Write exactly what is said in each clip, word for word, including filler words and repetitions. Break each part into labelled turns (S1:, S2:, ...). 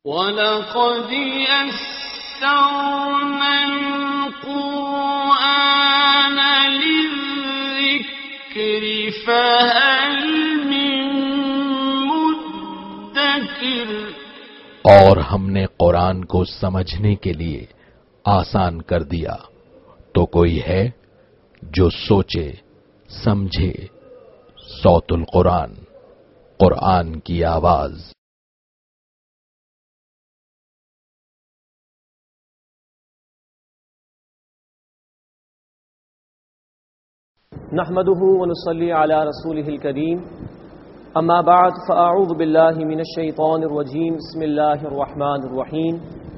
S1: وَلَقَدْ يَسَّرْنَا الْقُرْآنَ لِلذِّكْرِ فَهَلْ مِن مُّدَّكِرٍ،
S2: اور ہم نے قرآن کو سمجھنے کے لیے آسان کر دیا، تو کوئی ہے جو سوچے سمجھے۔ صوت القرآن، قرآن کی آواز۔
S3: نحمده ونصلي على رسوله الكريم، اما بعد فاعوذ بالله من الشيطان الرجيم، بسم الله الرحمن الرحيم۔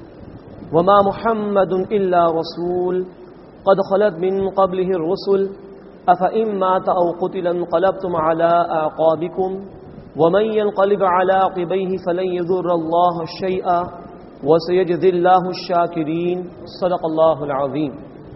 S3: وما محمد الا رسول قد خلت من قبله الرسل افإن مات او قتل انقلبتم على اعقابكم ومن ينقلب على عقبيه فلن يضر الله شيئا وسيجزي الله الشاكرين۔ صدق الله العظيم۔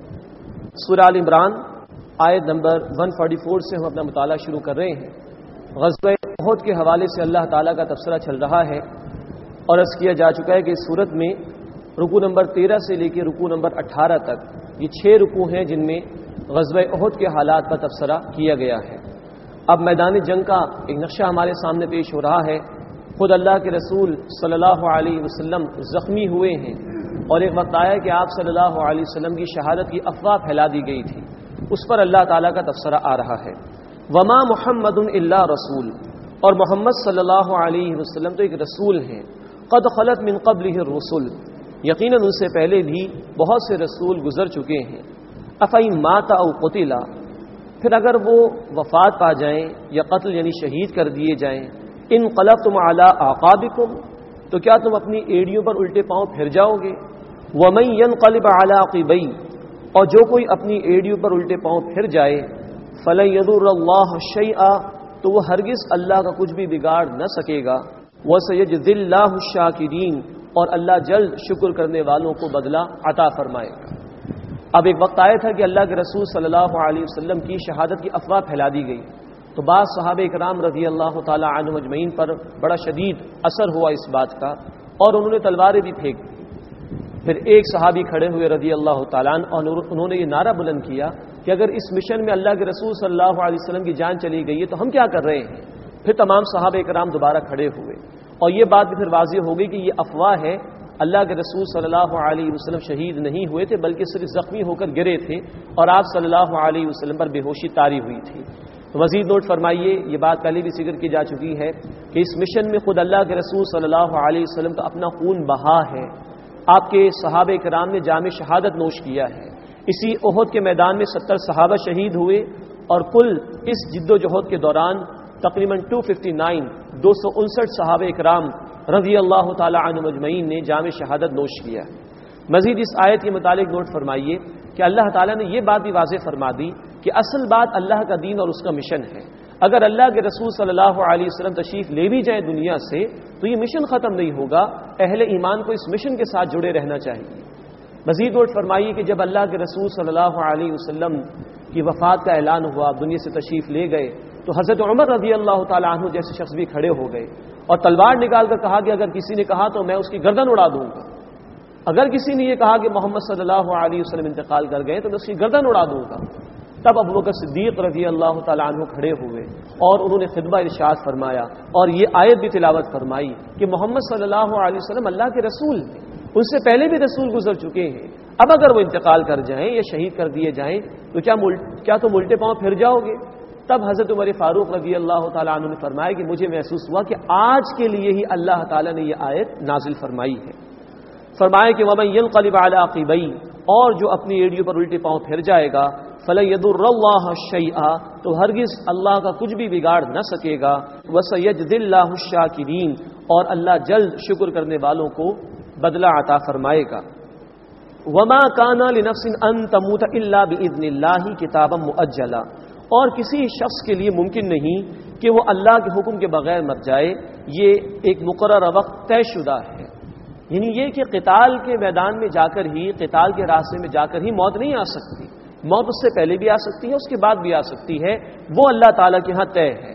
S3: سورہ آل عمران آیت نمبر ایک سو چوالیس سے ہم اپنا مطالعہ شروع کر رہے ہیں۔ غزوہ احد کے حوالے سے اللہ تعالیٰ کا تبصرہ چل رہا ہے، اور عرض کیا جا چکا ہے کہ اس صورت میں رکوع نمبر تیرہ سے لے کے رکوع نمبر اٹھارہ تک یہ چھ رکوع ہیں جن میں غزوہ احد کے حالات کا تبصرہ کیا گیا ہے۔ اب میدان جنگ کا ایک نقشہ ہمارے سامنے پیش ہو رہا ہے۔ خود اللہ کے رسول صلی اللہ علیہ وسلم زخمی ہوئے ہیں، اور ایک وقت آیا کہ آپ صلی اللہ علیہ وسلم کی شہادت کی افواہ پھیلا دی گئی تھی، اس پر اللہ تعالیٰ کا تبصرہ آ رہا ہے۔ وما محمد الا رسول، اور محمد صلی اللہ علیہ وسلم تو ایک رسول ہیں۔ قد خلت من قبلہ الرسل، یقیناً ان سے پہلے بھی بہت سے رسول گزر چکے ہیں۔ افئن مات او قتل، پھر اگر وہ وفات پا جائیں یا قتل یعنی شہید کر دیے جائیں، انقلبتم علی اعقابکم، تو کیا تم اپنی ایڑیوں پر الٹے پاؤں پھر جاؤ گے؟ ومن ینقلب علی عقبیہ، اور جو کوئی اپنی ایڑیوں پر الٹے پاؤں پھر جائے، فلن یضر اللہ شیئا، تو وہ ہرگز اللہ کا کچھ بھی بگاڑ نہ سکے گا۔ وسیجزی اللہ الشاکرین، اور اللہ جلد شکر کرنے والوں کو بدلہ عطا فرمائے گا۔ اب ایک وقت آیا تھا کہ اللہ کے رسول صلی اللہ علیہ وسلم کی شہادت کی افواہ پھیلا دی گئی، تو بعض صحابہ کرام رضی اللہ تعالی عنہم اجمعین پر بڑا شدید اثر ہوا اس بات کا، اور انہوں نے تلواریں بھی پھینک دی۔ پھر ایک صحابی کھڑے ہوئے رضی اللہ تعالیٰ عنہ، اور انہوں نے یہ نعرہ بلند کیا کہ اگر اس مشن میں اللہ کے رسول صلی اللہ علیہ وسلم کی جان چلی گئی ہے تو ہم کیا کر رہے ہیں؟ پھر تمام صحابہ کرام دوبارہ کھڑے ہوئے، اور یہ بات بھی پھر واضح ہو گئی کہ یہ افواہ ہے، اللہ کے رسول صلی اللہ علیہ وسلم شہید نہیں ہوئے تھے بلکہ صرف زخمی ہو کر گرے تھے، اور آپ صلی اللہ علیہ وسلم پر بے ہوشی طاری ہوئی تھی۔ تو مزید نوٹ فرمائیے، یہ بات پہلے بھی ذکر کی جا چکی ہے کہ اس مشن میں خود اللہ کے رسول صلی اللہ علیہ وسلم کا اپنا خون بہا ہے، آپ کے صحابہ کرام نے جام شہادت نوش کیا ہے۔ اسی احد کے میدان میں ستر صحابہ شہید ہوئے، اور کل اس جد و جہد کے دوران تقریباً دو سو اناسی دو سو انسٹھ صحابہ کرام رضی اللہ تعالی عنہم اجمعین نے جام شہادت نوش کیا ہے۔ مزید اس آیت کے متعلق نوٹ فرمائیے کہ اللہ تعالیٰ نے یہ بات بھی واضح فرما دی کہ اصل بات اللہ کا دین اور اس کا مشن ہے۔ اگر اللہ کے رسول صلی اللہ علیہ وسلم تشریف لے بھی جائیں دنیا سے تو یہ مشن ختم نہیں ہوگا، اہل ایمان کو اس مشن کے ساتھ جڑے رہنا چاہیے۔ مزید نوٹ فرمائیے کہ جب اللہ کے رسول صلی اللہ علیہ وسلم کی وفات کا اعلان ہوا، دنیا سے تشریف لے گئے، تو حضرت عمر رضی اللہ تعالیٰ عنہ جیسے شخص بھی کھڑے ہو گئے اور تلوار نکال کر کہا کہ اگر کسی نے کہا تو میں اس کی گردن اڑا دوں گا، اگر کسی نے یہ کہا کہ محمد صلی اللہ علیہ وسلم انتقال کر گئے تو میں اس کی گردن اڑا دوں گا۔ تب ابوبکر صدیق رضی اللہ تعالیٰ عنہ کھڑے ہوئے اور انہوں نے خطبہ ارشاد فرمایا، اور یہ آیت بھی تلاوت فرمائی کہ محمد صلی اللہ علیہ وسلم اللہ کے رسول ہیں، ان سے پہلے بھی رسول گزر چکے ہیں، اب اگر وہ انتقال کر جائیں یا شہید کر دیے جائیں تو کیا کیا تم الٹے پاؤں پھر جاؤ گے؟ تب حضرت عمر فاروق رضی اللہ تعالیٰ عنہ نے فرمایا کہ مجھے محسوس ہوا کہ آج کے لیے ہی اللہ تعالیٰ نے یہ آیت نازل فرمائی ہے۔ فرمایا کہ وَمَن يَنْقَلِبْ عَلَىٰ عَقِبَيْهِ، اور جو اپنی ایڑیوں پر الٹے پاؤں پھر جائے گا، فَلَن يَضُرَّ اللَّهَ شَيْئًا، تو ہرگز اللہ کا کچھ بھی بگاڑ نہ سکے گا۔ وَسَيَجْزِي اللَّهُ الشَّاكِرِينَ، اور اللہ جلد شکر کرنے والوں کو بدلہ عطا فرمائے گا۔ وَمَا كَانَ لِنَفْسٍ أَن تَمُوتَ إِلَّا بِإِذْنِ اللَّهِ كِتَابًا مُؤَجَّلًا، اور کسی شخص کے لیے ممکن نہیں کہ وہ اللہ کے حکم کے بغیر مر جائے، یہ ایک مقررہ وقت طے شدہ ہے۔ یعنی یہ کہ قتال کے میدان میں جا کر ہی، قتال کے راستے میں جا کر ہی موت نہیں آ سکتی، موت اس سے پہلے بھی آ سکتی ہے، اس کے بعد بھی آ سکتی ہے، وہ اللہ تعالیٰ کے ہاں طے ہے۔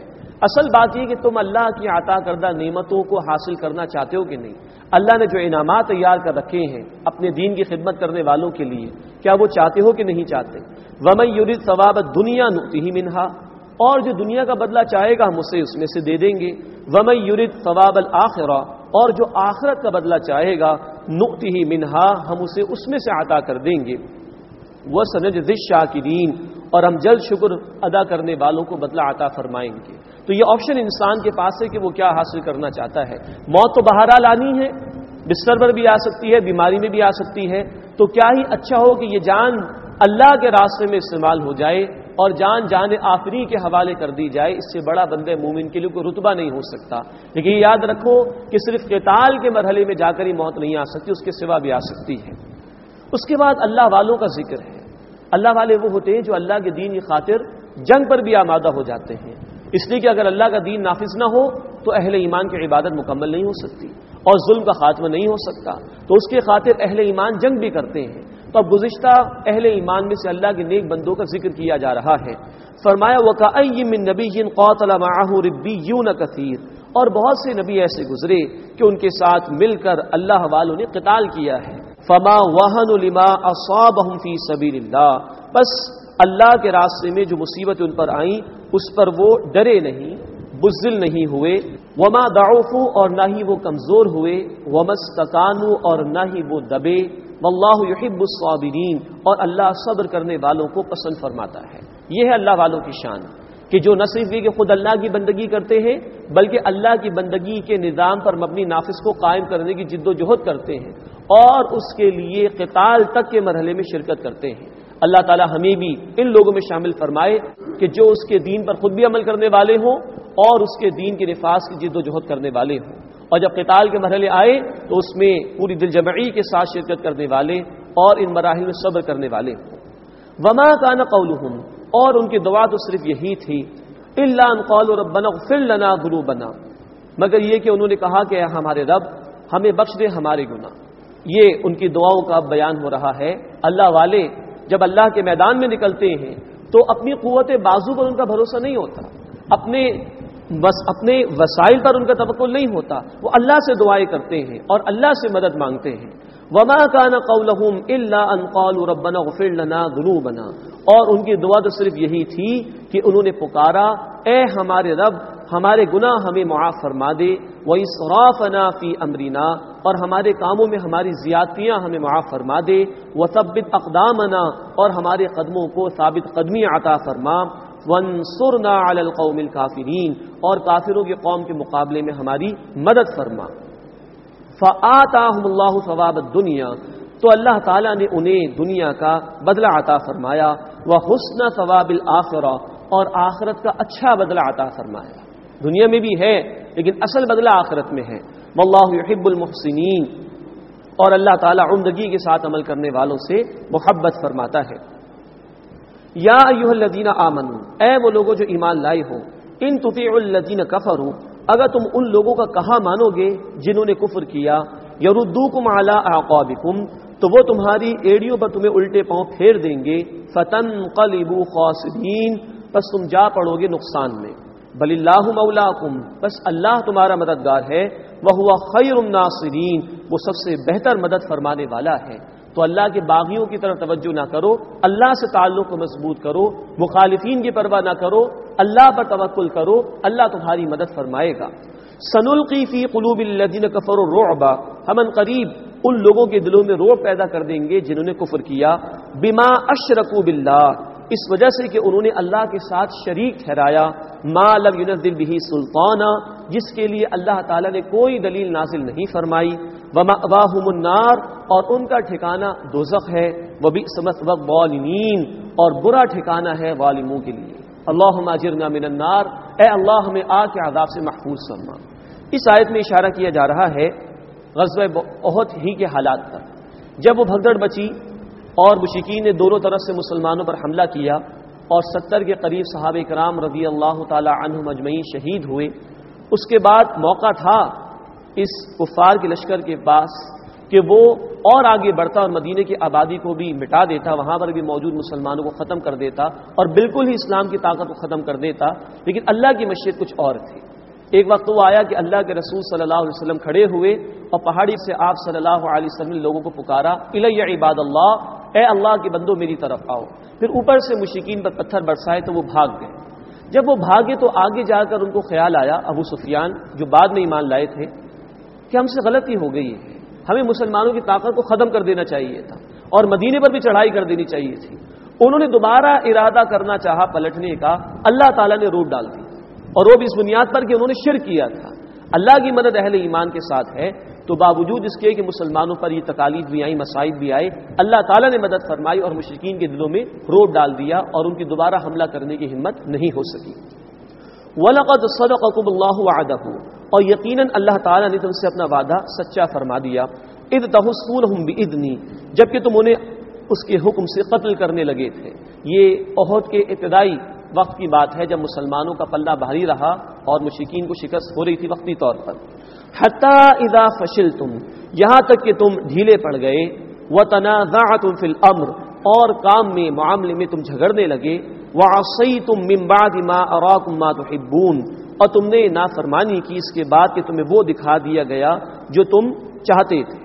S3: اصل بات یہ کہ تم اللہ کی عطا کردہ نعمتوں کو حاصل کرنا چاہتے ہو کہ نہیں. اللہ نے جو انعامات تیار کر رکھے ہیں اپنے دین کی خدمت کرنے والوں کے لیے، کیا وہ چاہتے ہو کہ نہیں چاہتے؟ وَمَن يُرِدْ ثَوَابَ الدُّنْيَا نُؤْتِهِ مِنْهَا، اور جو دنیا کا بدلہ چاہے گا ہم اسے اس میں سے دے دیں گے. وَمَن يُرِدْ ثَوَابَ الْآخِرَةِ، اور جو آخرت کا بدلہ چاہے گا نُؤْتِهِ مِنْهَا، ہم اسے اس میں سے عطا کر دیں گے. وَسَنَجْزِي الشَّاكِرِينَ، اور ہم جلد شکر ادا کرنے والوں کو بدلہ عطا فرمائیں گے. تو یہ آپشن انسان کے پاس ہے کہ وہ کیا حاصل کرنا چاہتا ہے. موت تو بہرحال آنی ہے، بستر پر بھی آ سکتی ہے، بیماری میں بھی آ سکتی ہے. تو کیا ہی اچھا ہو کہ یہ جان اللہ کے راستے میں استعمال ہو جائے اور جان جان آفری کے حوالے کر دی جائے. اس سے بڑا بندے مومن کے لیے کوئی رتبہ نہیں ہو سکتا. لیکن یاد رکھو کہ صرف قتال کے مرحلے میں جا کر ہی موت نہیں آ سکتی، اس کے سوا بھی آ سکتی ہے. اس کے بعد اللہ والوں کا ذکر ہے. اللہ والے وہ ہوتے ہیں جو اللہ کے دین کی خاطر جنگ پر بھی آمادہ ہو جاتے ہیں. اس لیے کہ اگر اللہ کا دین نافذ نہ ہو تو اہل ایمان کی عبادت مکمل نہیں ہو سکتی اور ظلم کا خاتمہ نہیں ہو سکتا. تو اس کے خاطر اہل ایمان جنگ بھی کرتے ہیں. تو اب گزشتہ اہل ایمان میں سے اللہ کے نیک بندوں کا ذکر کیا جا رہا ہے. فرمایا وَكَأَيٍّ مِّن نَّبِيٍّ قَاتَلَ مَعَهُ رِبِّيُّونَ كَثِيرٌ، اور بہت سے نبی ایسے گزرے کہ ان کے ساتھ مل کر اللہ والوں نے قتال کیا ہے. فَمَا وَهَنُوا لِمَا أَصَابَهُمْ فِي سَبِيلِ اللَّهِ، بس اللہ کے راستے میں جو مصیبتیں ان پر آئیں اس پر وہ ڈرے نہیں، بزدل نہیں ہوئے. وما ضعفوا، اور نہ ہی وہ کمزور ہوئے. وما استکانوا، اور نہ ہی وہ دبے. واللہ یحب الصابرین، اور اللہ صبر کرنے والوں کو پسند فرماتا ہے. یہ ہے اللہ والوں کی شان کہ جو نہ صرف یہ کہ خود اللہ کی بندگی کرتے ہیں بلکہ اللہ کی بندگی کے نظام پر مبنی نافذ کو قائم کرنے کی جد و جہد کرتے ہیں اور اس کے لیے قتال تک کے مرحلے میں شرکت کرتے ہیں. اللہ تعالی ہمیں بھی ان لوگوں میں شامل فرمائے کہ جو اس کے دین پر خود بھی عمل کرنے والے ہوں اور اس کے دین کے نفاذ کی جد و جہد کرنے والے ہوں، اور جب قتال کے مرحلے آئے تو اس میں پوری دل جمعی کے ساتھ شرکت کرنے والے اور ان مراحل میں صبر کرنے والے ہوں. وما کان قولہم، اور ان کی دعا تو صرف یہی تھی، الا ان قالوا ربنا اغفر لنا ذنوبنا، مگر یہ کہ انہوں نے کہا کہ اے ہمارے رب ہمیں بخش دے ہمارے گناہ. یہ ان کی دعاؤں کا بیان ہو رہا ہے. اللہ والے جب اللہ کے میدان میں نکلتے ہیں تو اپنی قوت بازو پر ان کا بھروسہ نہیں ہوتا، اپنے بس اپنے وسائل پر ان کا توکل نہیں ہوتا. وہ اللہ سے دعائیں کرتے ہیں اور اللہ سے مدد مانگتے ہیں. وما كان قولهم الا ان قالوا ربنا اغفر لنا ذنوبنا، اور ان کی دعا تو صرف یہی تھی کہ انہوں نے پکارا اے ہمارے رب ہمارے گناہ ہمیں معاف فرما دے. واسرافنا فی امرنا، اور ہمارے کاموں میں ہماری زیادتیاں ہمیں معاف فرما دے. وثبت اقدامنا، اور ہمارے قدموں کو ثابت قدمی عطا فرما. وانصرنا علی القوم الکافرین، اور کافروں کے قوم کے مقابلے میں ہماری مدد فرما. فآتاہم اللہ ثواب الدنیا، تو اللہ تعالیٰ نے انہیں دنیا کا بدلہ عطا فرمایا. وحسن ثواب الآخرہ، اور آخرت کا اچھا بدلہ عطا فرمایا. دنیا میں بھی ہے لیکن اصل بدلہ آخرت میں ہے. واللہ یحب المحسنین، اور اللہ تعالیٰ عمدگی کے ساتھ عمل کرنے والوں سے محبت فرماتا ہے. یا ایھا الذین آمنوا، اے وہ لوگوں جو ایمان لائے ہو، ان تطیعوا الذین کفروا، اگر تم ان لوگوں کا کہا مانو گے جنہوں نے کفر کیا، یردوکم علی اعقابکم، تو وہ تمہاری ایڑیوں پر تمہیں الٹے پاؤں پھیر دیں گے. فتنقلبوا خاسرین، پس تم جا پڑو گے نقصان میں. بل اللہ مولاکم، بس اللہ تمہارا مددگار ہے. وہو خیر الناصرین، وہ سب سے بہتر مدد فرمانے والا ہے. تو اللہ کے باغیوں کی طرف توجہ نہ کرو، اللہ سے تعلق کو مضبوط کرو، مخالفین کی پرواہ نہ کرو، اللہ پر توکل کرو، اللہ تمہاری مدد فرمائے گا. سنلقی فی قلوب الذین کفروا الرعب، ہم ان قریب ان لوگوں کے دلوں میں رعب پیدا کر دیں گے جنہوں نے کفر کیا. بما اشرکوا باللہ، اس وجہ سے کہ انہوں نے اللہ کے ساتھ شریک ٹھہرایا. ما لم ینزل بہ سلطانا، جس کے لیے اللہ تعالیٰ نے کوئی دلیل نازل نہیں فرمائی. ومأواہم النار، اور ان کا ٹھکانہ دوزخ ہے. وبئس مثوى الظالمین، اور برا ٹھکانہ ہے ظالموں کے لیے. اللہم اجرنا من النار، اے اللہ ہمیں آگ کے عذاب سے محفوظ فرما. اس آیت میں اشارہ کیا جا رہا ہے غزوہ احد ہی کے حالات پر، جب وہ بھگدڑ بچی اور مشرکین نے دونوں طرف سے مسلمانوں پر حملہ کیا اور ستر کے قریب صحابہ کرام رضی اللہ تعالی عنہم اجمعین شہید ہوئے. اس کے بعد موقع تھا اس کفار کے لشکر کے پاس کہ وہ اور آگے بڑھتا اور مدینے کی آبادی کو بھی مٹا دیتا، وہاں پر بھی موجود مسلمانوں کو ختم کر دیتا اور بالکل ہی اسلام کی طاقت کو ختم کر دیتا، لیکن اللہ کی مشیت کچھ اور تھی۔ ایک وقت وہ آیا کہ اللہ کے رسول صلی اللہ علیہ وسلم کھڑے ہوئے اور پہاڑی سے آپ صلی اللہ علیہ وسلم نے لوگوں کو پکارا، الی عباد اللہ، اے اللہ کے بندو میری طرف آؤ۔ پھر اوپر سے مشرکین پر پتھر برسائے تو وہ بھاگ گئے۔ جب وہ بھاگے تو آگے جا کر ان کو خیال آیا، ابو سفیان جو بعد میں ایمان لائے تھے، کہ ہم سے غلطی ہو گئی ہے، ہمیں مسلمانوں کی طاقت کو ختم کر دینا چاہیے تھا اور مدینے پر بھی چڑھائی کر دینی چاہیے تھی۔ انہوں نے دوبارہ ارادہ کرنا چاہا پلٹنے کا، اللہ تعالیٰ نے روک ڈال دی، اور وہ بھی اس بنیاد پر کہ انہوں نے شرک کیا تھا۔ اللہ کی مدد اہل ایمان کے ساتھ ہے، تو باوجود اس کے کہ مسلمانوں پر یہ تکالیف بھی آئی، مصائب بھی آئے، اللہ تعالیٰ نے مدد فرمائی اور مشرکین کے دلوں میں روک ڈال دیا اور ان کی دوبارہ حملہ کرنے کی ہمت نہیں ہو سکی۔ وَلَقَدْ صَدَقَكُمُ اللَّهُ وَعْدَهُ، اور یقیناً اللہ تعالیٰ نے تم سے اپنا وعدہ سچا فرما دیا۔ اِذْ تَحُسُّونَهُم بِإِذْنِي، جبکہ تم انہیں اس کے حکم سے قتل کرنے لگے تھے۔ یہ احد کے ابتدائی وقت کی بات ہے جب مسلمانوں کا پلہ بھاری رہا اور مشرکین کو شکست ہو رہی تھی وقتی طور پر۔ حتی اذا فشلتم، یہاں تک کہ تم ڈھیلے پڑ گئے، وتنازعتم فی الامر، اور کام میں معاملے میں تم جھگڑنے لگے، وعصیتم من بعد ما اراکم ما تحبون، اور تم نے نافرمانی کی اس کے بعد کہ تمہیں وہ دکھا دیا گیا جو تم چاہتے تھے۔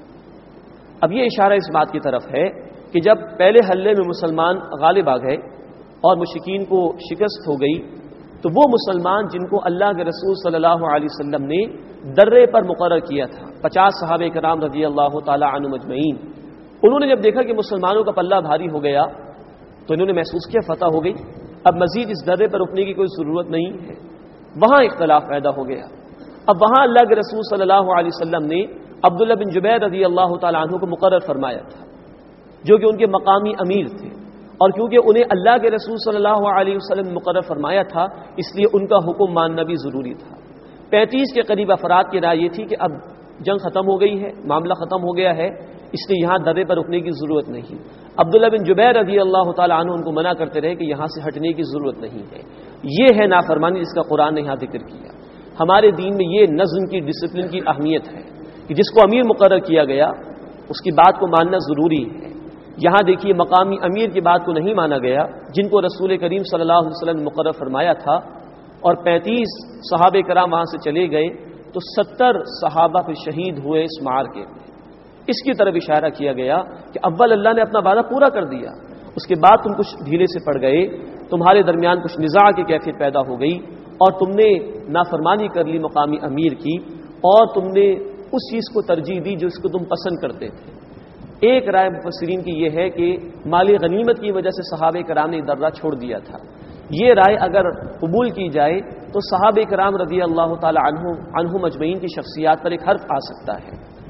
S3: اب یہ اشارہ اس بات کی طرف ہے کہ جب پہلے حملے میں مسلمان غالب آ گئے اور مشرکین کو شکست ہو گئی، تو وہ مسلمان جن کو اللہ کے رسول صلی اللہ علیہ وسلم نے درے پر مقرر کیا تھا، پچاس صحابہ کرام رضی اللہ تعالی عنہم اجمعین، انہوں نے جب دیکھا کہ مسلمانوں کا پلہ بھاری ہو گیا تو انہوں نے محسوس کیا فتح ہو گئی، اب مزید اس درے پر رکنے کی کوئی ضرورت نہیں ہے۔ وہاں اختلاف پیدا ہو گیا۔ اب وہاں اللہ کے رسول صلی اللہ علیہ وسلم نے عبداللہ بن جبیر رضی اللہ تعالی عنہ کو مقرر فرمایا تھا، جو کہ ان کے مقامی امیر تھے، اور کیونکہ انہیں اللہ کے رسول صلی اللہ علیہ وسلم نے مقرر فرمایا تھا اس لیے ان کا حکم ماننا بھی ضروری تھا۔ پینتیس کے قریب افراد کی رائے یہ تھی کہ اب جنگ ختم ہو گئی ہے، معاملہ ختم ہو گیا ہے، اس لیے یہاں درے پر رکنے کی ضرورت نہیں۔ عبداللہ بن جبیر رضی اللہ تعالی عنہ ان کو منع کرتے رہے کہ یہاں سے ہٹنے کی ضرورت نہیں ہے۔ یہ ہے نافرمانی جس کا قرآن نے یہاں ذکر کیا۔ ہمارے دین میں یہ نظم کی، ڈسپلن کی اہمیت ہے کہ جس کو امیر مقرر کیا گیا اس کی بات کو ماننا ضروری ہے۔ یہاں دیکھیے مقامی امیر کی بات کو نہیں مانا گیا جن کو رسول کریم صلی اللہ علیہ وسلم نے مقرر فرمایا تھا، اور پینتیس صحابہ کرام وہاں سے چلے گئے تو ستر صحابہ پھر شہید ہوئے اس معرکے میں۔ اس کی طرف اشارہ کیا گیا کہ اول اللہ نے اپنا وعدہ پورا کر دیا، اس کے بعد تم کچھ ڈھیلے سے پڑ گئے، تمہارے درمیان کچھ نزاع کی کیفیت پیدا ہو گئی اور تم نے نافرمانی کر لی مقامی امیر کی، اور تم نے اس چیز کو ترجیح دی جو اس کو تم پسند کرتے تھے۔ ایک رائے مفسرین کی یہ ہے کہ مالی غنیمت کی وجہ سے صحابہ کرام نے درہ چھوڑ دیا تھا۔ یہ رائے اگر قبول کی جائے تو صحابہ کرام رضی اللہ تعالی عنہم عنہم اجمعین کی شخصیات پر ایک حرف آ سکتا ہے۔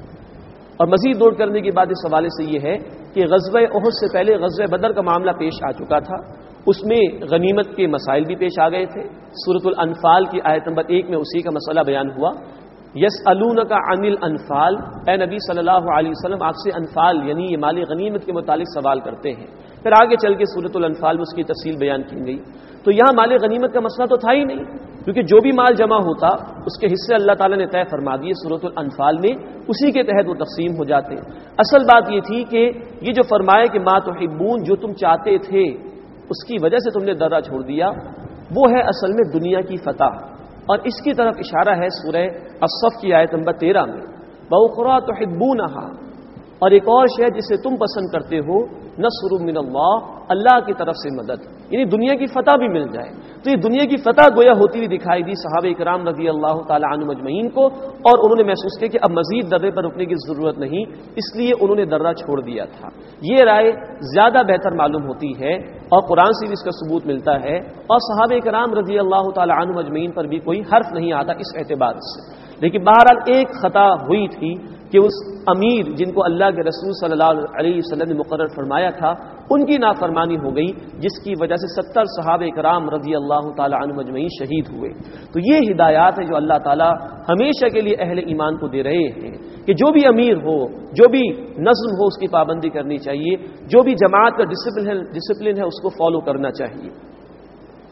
S3: اور مزید نوٹ کرنے کی بات اس حوالے سے یہ ہے کہ غزوہ احد سے پہلے غزوہ بدر کا معاملہ پیش آ چکا تھا، اس میں غنیمت کے مسائل بھی پیش آ گئے تھے۔ سورۃ الانفال کی آیت نمبر ایک میں اسی کا مسئلہ بیان ہوا، یسألونک عن الانفال، اے نبی صلی اللہ علیہ وسلم آپ سے انفال یعنی یہ مالی غنیمت کے متعلق سوال کرتے ہیں۔ پھر آگے چل کے سورۃ الانفال میں اس کی تفصیل بیان کی گئی۔ تو یہاں مال غنیمت کا مسئلہ تو تھا ہی نہیں، کیونکہ جو بھی مال جمع ہوتا اس کے حصے اللہ تعالیٰ نے طے فرما دیے سورۃ الانفال میں، اسی کے تحت وہ تقسیم ہو جاتے۔ اصل بات یہ تھی کہ یہ جو فرمایا کہ ما تحبون، جو تم چاہتے تھے اس کی وجہ سے تم نے درہ چھوڑ دیا، وہ ہے اصل میں دنیا کی فتح، اور اس کی طرف اشارہ ہے سورہ الصف کی آیت نمبر تیرہ میں، وَأُخْرَىٰ تُحِبُّونَهَا، اور ایک اور شے جسے تم پسند کرتے ہو، نصر من اللہ، اللہ کی طرف سے مدد، یعنی دنیا کی فتح بھی مل جائے۔ تو یہ دنیا کی فتح گویا ہوتی ہوئی دکھائی دی صحابہ کرام رضی اللہ تعالی عنہم اجمعین کو، اور انہوں نے محسوس کیا کہ اب مزید درے پر رکنے کی ضرورت نہیں، اس لیے انہوں نے درہ چھوڑ دیا تھا۔ یہ رائے زیادہ بہتر معلوم ہوتی ہے اور قرآن سے بھی اس کا ثبوت ملتا ہے، اور صحابہ کرام رضی اللہ تعالی عنہم اجمعین پر بھی کوئی حرف نہیں آتا اس اعتبار سے۔ لیکن بہرحال ایک خطا ہوئی تھی کہ اس امیر جن کو اللہ کے رسول صلی اللہ علیہ وسلم نے مقرر فرمایا تھا ان کی نافرمانی ہو گئی، جس کی وجہ سے ستر صحابہ کرام رضی اللہ تعالی عنہم اجمعین شہید ہوئے۔ تو یہ ہدایات ہے جو اللہ تعالی ہمیشہ کے لیے اہل ایمان کو دے رہے ہیں کہ جو بھی امیر ہو، جو بھی نظم ہو اس کی پابندی کرنی چاہیے، جو بھی جماعت کا ڈسپلن ہے ڈسپلن ہے اس کو فالو کرنا چاہیے۔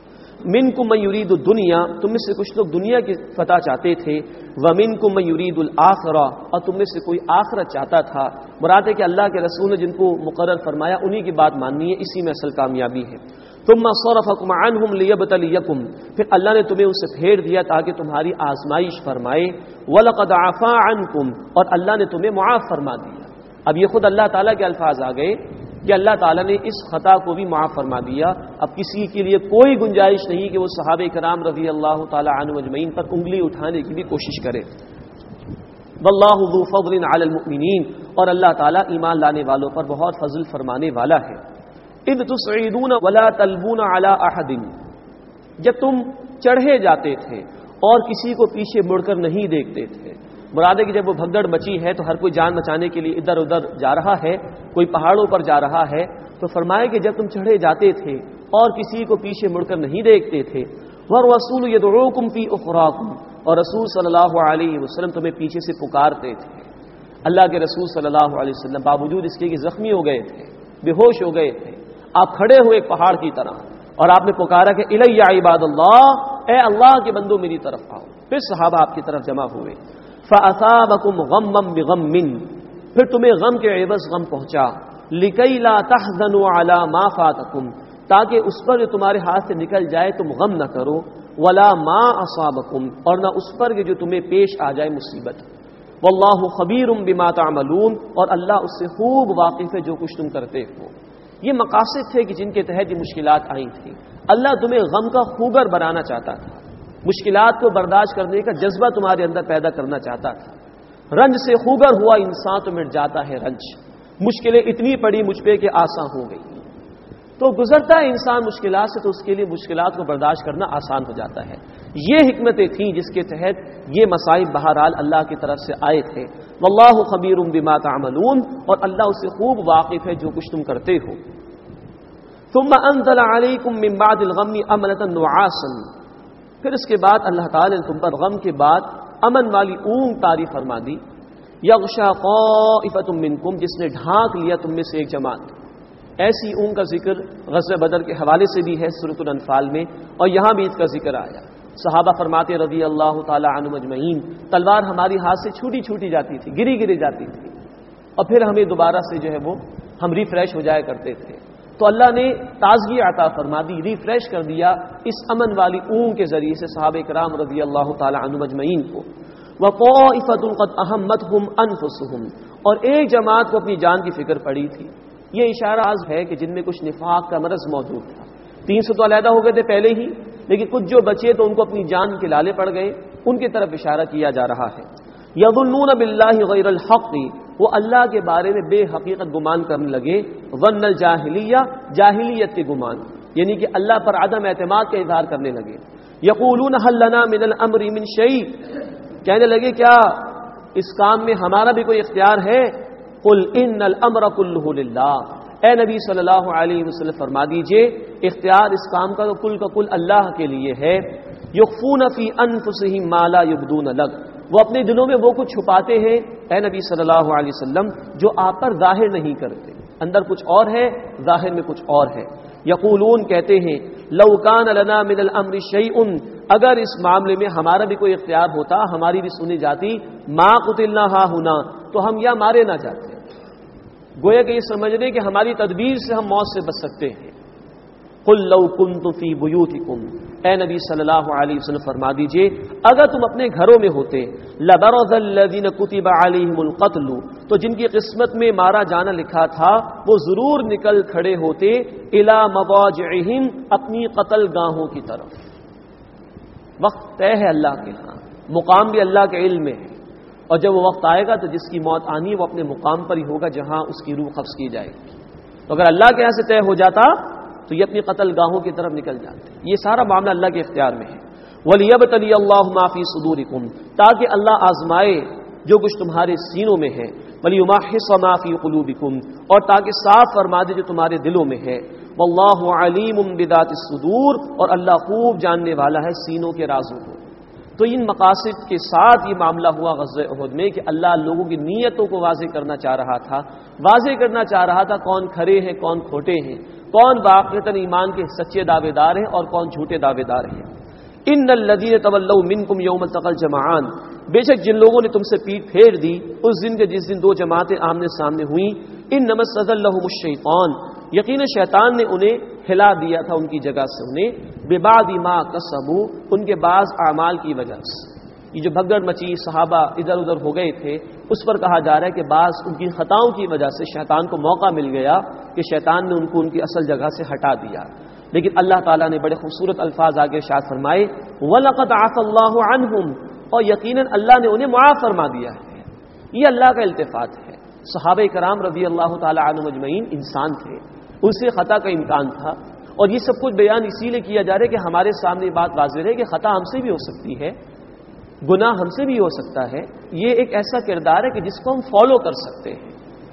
S3: منکم من یرید الدنیا، تم میں سے کچھ لوگ دنیا کی فتح چاہتے تھے، ومنکم من یرید الآخرہ، اور تم میں سے کوئی آخرت چاہتا تھا۔ مراد ہے کہ اللہ کے رسول نے جن کو مقرر فرمایا انہی کی بات ماننی ہے، اسی میں اصل کامیابی ہے۔ ثم صرفکم عنہم لیبتلیکم، پھر اللہ نے تمہیں اسے پھیر دیا تاکہ تمہاری آزمائش فرمائے۔ وَلَقَدْ عَفَا عَنْكُمْ، اور اللہ نے تمہیں معاف فرما دیا۔ اب یہ خود اللہ تعالیٰ کے الفاظ آ گئے کہ اللہ تعالیٰ نے اس خطا کو بھی معاف فرما دیا۔ اب کسی کے لیے کوئی گنجائش نہیں کہ وہ صحابہ کرام رضی اللہ تعالی عنہ اجمعین پر انگلی اٹھانے کی بھی کوشش کرے۔ واللہ ذو فضل علی المؤمنین، اور اللہ تعالیٰ ایمان لانے والوں پر بہت فضل فرمانے والا ہے۔ اذ تصعدون ولا تلبون علی احد، جب تم چڑھے جاتے تھے اور کسی کو پیچھے مڑ کر نہیں دیکھتے تھے۔ مراد ہے کہ جب وہ بھگدڑ مچی ہے تو ہر کوئی جان بچانے کے لیے ادھر ادھر جا رہا ہے، کوئی پہاڑوں پر جا رہا ہے، تو فرمایا کہ جب تم چڑھے جاتے تھے اور کسی کو پیچھے مڑ کر نہیں دیکھتے تھے۔ والرسول یدعوکم فی اخراکم، اور رسول صلی اللہ علیہ وسلم تمہیں پیچھے سے پکارتے تھے۔ اللہ کے رسول صلی اللہ علیہ وسلم باوجود اس کے کہ زخمی ہو گئے تھے، بے ہوش ہو گئے تھے، آپ کھڑے ہوئے ایک پہاڑ کی طرح، اور آپ نے پکارا کہ الی عباد اللہ، اے اللہ کے بندو میری طرف آؤ۔ پھر صحابہ آپ کی طرف جمع ہوئے۔ فَأَثَابَكُمْ غَمًّا بِغَمٍّ، پھر تمہیں غم کے عوض غم پہنچا۔ لِكَيْ لَا تَحْزَنُوا عَلَى مَا فَاتَكُمْ، تاکہ اس پر جو تمہارے ہاتھ سے نکل جائے تم غم نہ کرو۔ وَلَا مَا أَصَابَكُمْ، اور نہ اس پر کہ جو تمہیں پیش آ جائے مصیبت۔ وَاللَّهُ خَبِيرٌ بِمَا تَعْمَلُونَ، اور اللہ اس سے خوب واقف ہے جو کچھ تم کرتے ہو۔ یہ مقاصد تھے کہ جن کے تحت یہ مشکلات آئی تھیں۔ اللہ تمہیں غم کا خوگر بنانا چاہتا تھا، مشکلات کو برداشت کرنے کا جذبہ تمہارے اندر پیدا کرنا چاہتا تھا۔ رنج سے خوگر ہوا انسان تو مٹ جاتا ہے رنج، مشکلیں اتنی پڑی مجھ پہ کہ آسان ہو گئی۔ تو گزرتا ہے انسان مشکلات سے تو اس کے لیے مشکلات کو برداشت کرنا آسان ہو جاتا ہے۔ یہ حکمتیں تھیں جس کے تحت یہ مصائب بہرحال اللہ کی طرف سے آئے تھے۔ واللہ خبیر بما تعملون، اور اللہ اس سے خوب واقف ہے جو کچھ تم کرتے ہو۔ ثم انزل علیکم من بعد الغم امنة نعاسا، پھر اس کے بعد اللہ تعالی نے تم پر غم کے بعد امن والی اونگ طاری فرما دی۔ یغشا طائفة منکم، جس نے ڈھانک لیا تم میں سے ایک جماعت۔ ایسی اونگ کا ذکر غزوہ بدر کے حوالے سے بھی ہے سورۃ الانفال میں، اور یہاں بھی اس کا ذکر آیا۔ صحابہ فرماتے رضی اللہ تعالی عنہم اجمعین، تلوار ہماری ہاتھ سے چھوٹی چھوٹی جاتی تھی، گری گری جاتی تھی، اور پھر ہمیں دوبارہ سے جو ہے وہ ہم ریفریش ہو جایا کرتے تھے۔ تو اللہ نے تازگی عطا فرما دی، ریفریش کر دیا اس امن والی اونگ کے ذریعے سے صحابہ کرام رضی اللہ تعالی عنہم اجمعین کو۔ وَطَائِفَةٌ قَدْ أَهَمَّتْهُمْ أَنفُسُهُمْ، اور ایک جماعت کو اپنی جان کی فکر پڑی تھی۔ یہ اشارہ آز ہے کہ جن میں کچھ نفاق کا مرض موجود تھا، تین سو تو علیحدہ ہو گئے تھے پہلے ہی، لیکن کچھ جو بچے تو ان کو اپنی جان کے لالے پڑ گئے، ان کی طرف اشارہ کیا جا رہا ہے۔ یظنون باللہ غیر الحق، وہ اللہ کے بارے میں بے حقیقت گمان کرنے لگے۔ ظن الجاہلیہ، جاہلیت کے گمان، یعنی کہ اللہ پر عدم اعتماد کا اظہار کرنے لگے۔ یقولون هل لنا من الامر من شیء، کہنے لگے کیا اس کام میں ہمارا بھی کوئی اختیار ہے؟ قل ان الامر کلہ للہ، اے نبی صلی اللہ علیہ وسلم فرما دیجئے اختیار اس کام کا تو کل کا کل اللہ کے لیے ہے۔ یخفون فی انفسہم ما لا یبدون لک، وہ اپنے دلوں میں وہ کچھ چھپاتے ہیں اے نبی صلی اللہ علیہ وسلم جو آپ پر ظاہر نہیں کرتے، اندر کچھ اور ہے ظاہر میں کچھ اور ہے۔ یقولون، کہتے ہیں لو کان لنا من الامر شیء، اگر اس معاملے میں ہمارا بھی کوئی اختیار ہوتا، ہماری بھی سنی جاتی، ما قتلنا ہا ہونا، تو ہم یا مارے نہ جاتے۔ گویا کہ یہ سمجھ لیں کہ ہماری تدبیر سے ہم موت سے بچ سکتے ہیں۔ قل لو کنتم فی بیوتکم، اے نبی صلی اللہ علیہ وسلم فرما دیجئے اگر تم اپنے گھروں میں ہوتے، لبرز الذین کتب علیہم القتل، تو جن کی قسمت میں مارا جانا لکھا تھا وہ ضرور نکل کھڑے ہوتے، الی مضاجعہم، اپنی قتل گاہوں کی طرف۔ وقت طے ہے اللہ کے ہاں، مقام بھی اللہ کے علم میں ہے، اور جب وہ وقت آئے گا تو جس کی موت آنی ہے وہ اپنے مقام پر ہی ہوگا جہاں اس کی روح قبض کی جائے گی۔ تو اگر اللہ کے یہاں سے طے ہو جاتا تو یہ اپنی قتل گاہوں کی طرف نکل جاتے۔ یہ سارا معاملہ اللہ کے اختیار میں ہے۔ وَلِيَبْتَلِيَ اللَّهُ مَا فِي صُدُورِكُمْ، تاکہ اللہ آزمائے جو کچھ تمہارے سینوں میں ہے، وَلِيُمَحِّصَ مَا فِي قُلُوبِكُمْ، اور تاکہ صاف فرما دے جو تمہارے دلوں میں ہے۔ وَاللَّهُ عَلِيمٌ بِذَاتِ الصُّدُورِ، اور اللہ خوب جاننے والا ہے سینوں کے رازوں کو۔ تو ان مقاصد کے ساتھ یہ معاملہ ہوا غزوہ احد میں کہ اللہ لوگوں کی نیتوں کو واضح کرنا چاہ رہا تھا، واضح کرنا چاہ رہا تھا کون کھرے ہیں کون کھوٹے ہیں، کون واقعتاً ایمان کے سچے دعوے دار ہیں اور کون جھوٹے دعوے دار ہیں۔ ان الذین تولوا منکم یوم التقى الجمعان، بے شک جن لوگوں نے تم سے پیٹ پھیر دی اس دن کے جس دن دو جماعتیں آمنے سامنے ہوئیں، انما استزلهم الشیطان، یقینا شیطان نے انہیں ہلا دیا تھا ان کی جگہ سے، انہیں ببعض ما کسبوا، ان کے بعض اعمال کی وجہ سے۔ یہ جو بھگدڑ مچی صحابہ ادھر ادھر ہو گئے تھے اس پر کہا جا رہا ہے کہ بعض ان کی خطاؤں کی وجہ سے شیطان کو موقع مل گیا کہ شیطان نے ان کو ان کی اصل جگہ سے ہٹا دیا، لیکن اللہ تعالیٰ نے بڑے خوبصورت الفاظ آگے ارشاد فرمائے وَلَقَدْ عَفَا اللَّهُ عَنْهُمْ، اور یقیناً اللہ نے انہیں معاف فرما دیا ہے۔ یہ اللہ کا التفات ہے۔ صحابہ کرام رضی اللہ تعالی عنہم اجمعین انسان تھے، ان سے خطا کا امکان تھا، اور یہ سب کچھ بیان اسی لیے کیا جا رہا ہے کہ ہمارے سامنے بات واضح ہے کہ خطا ہم سے بھی ہو سکتی ہے، گناہ ہم سے بھی ہو سکتا ہے۔ یہ ایک ایسا کردار ہے کہ جس کو ہم فالو کر سکتے ہیں۔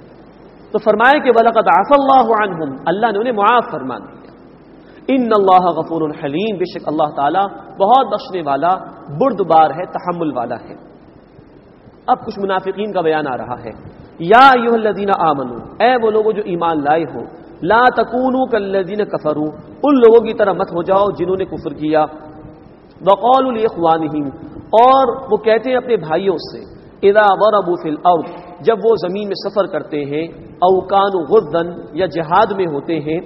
S3: تو فرمایا کہ وَلَقَدْ عَفَا اللَّهُ عَنْهُمْ، اللہ نے انہیں معاف فرما دیا۔ ان اللہ غفور حلیم، بے شک اللہ تعالیٰ بہت بخشنے والا بردبار ہے، تحمل والا ہے۔ اب کچھ منافقین کا بیان آ رہا ہے۔ یا ایھا الذین آمنوا، اے وہ لوگ جو ایمان لائے ہو، لا تکونوا کالذین کفروا، ان لوگوں کی طرح مت ہو جاؤ جنہوں نے کفر کیا، وقالوا لاخوانہم، اور وہ کہتے ہیں اپنے بھائیوں سے، اذا ضربوا فی الارض، جب وہ زمین میں سفر کرتے ہیں، او کانوا غزا، یا جہاد میں ہوتے ہیں،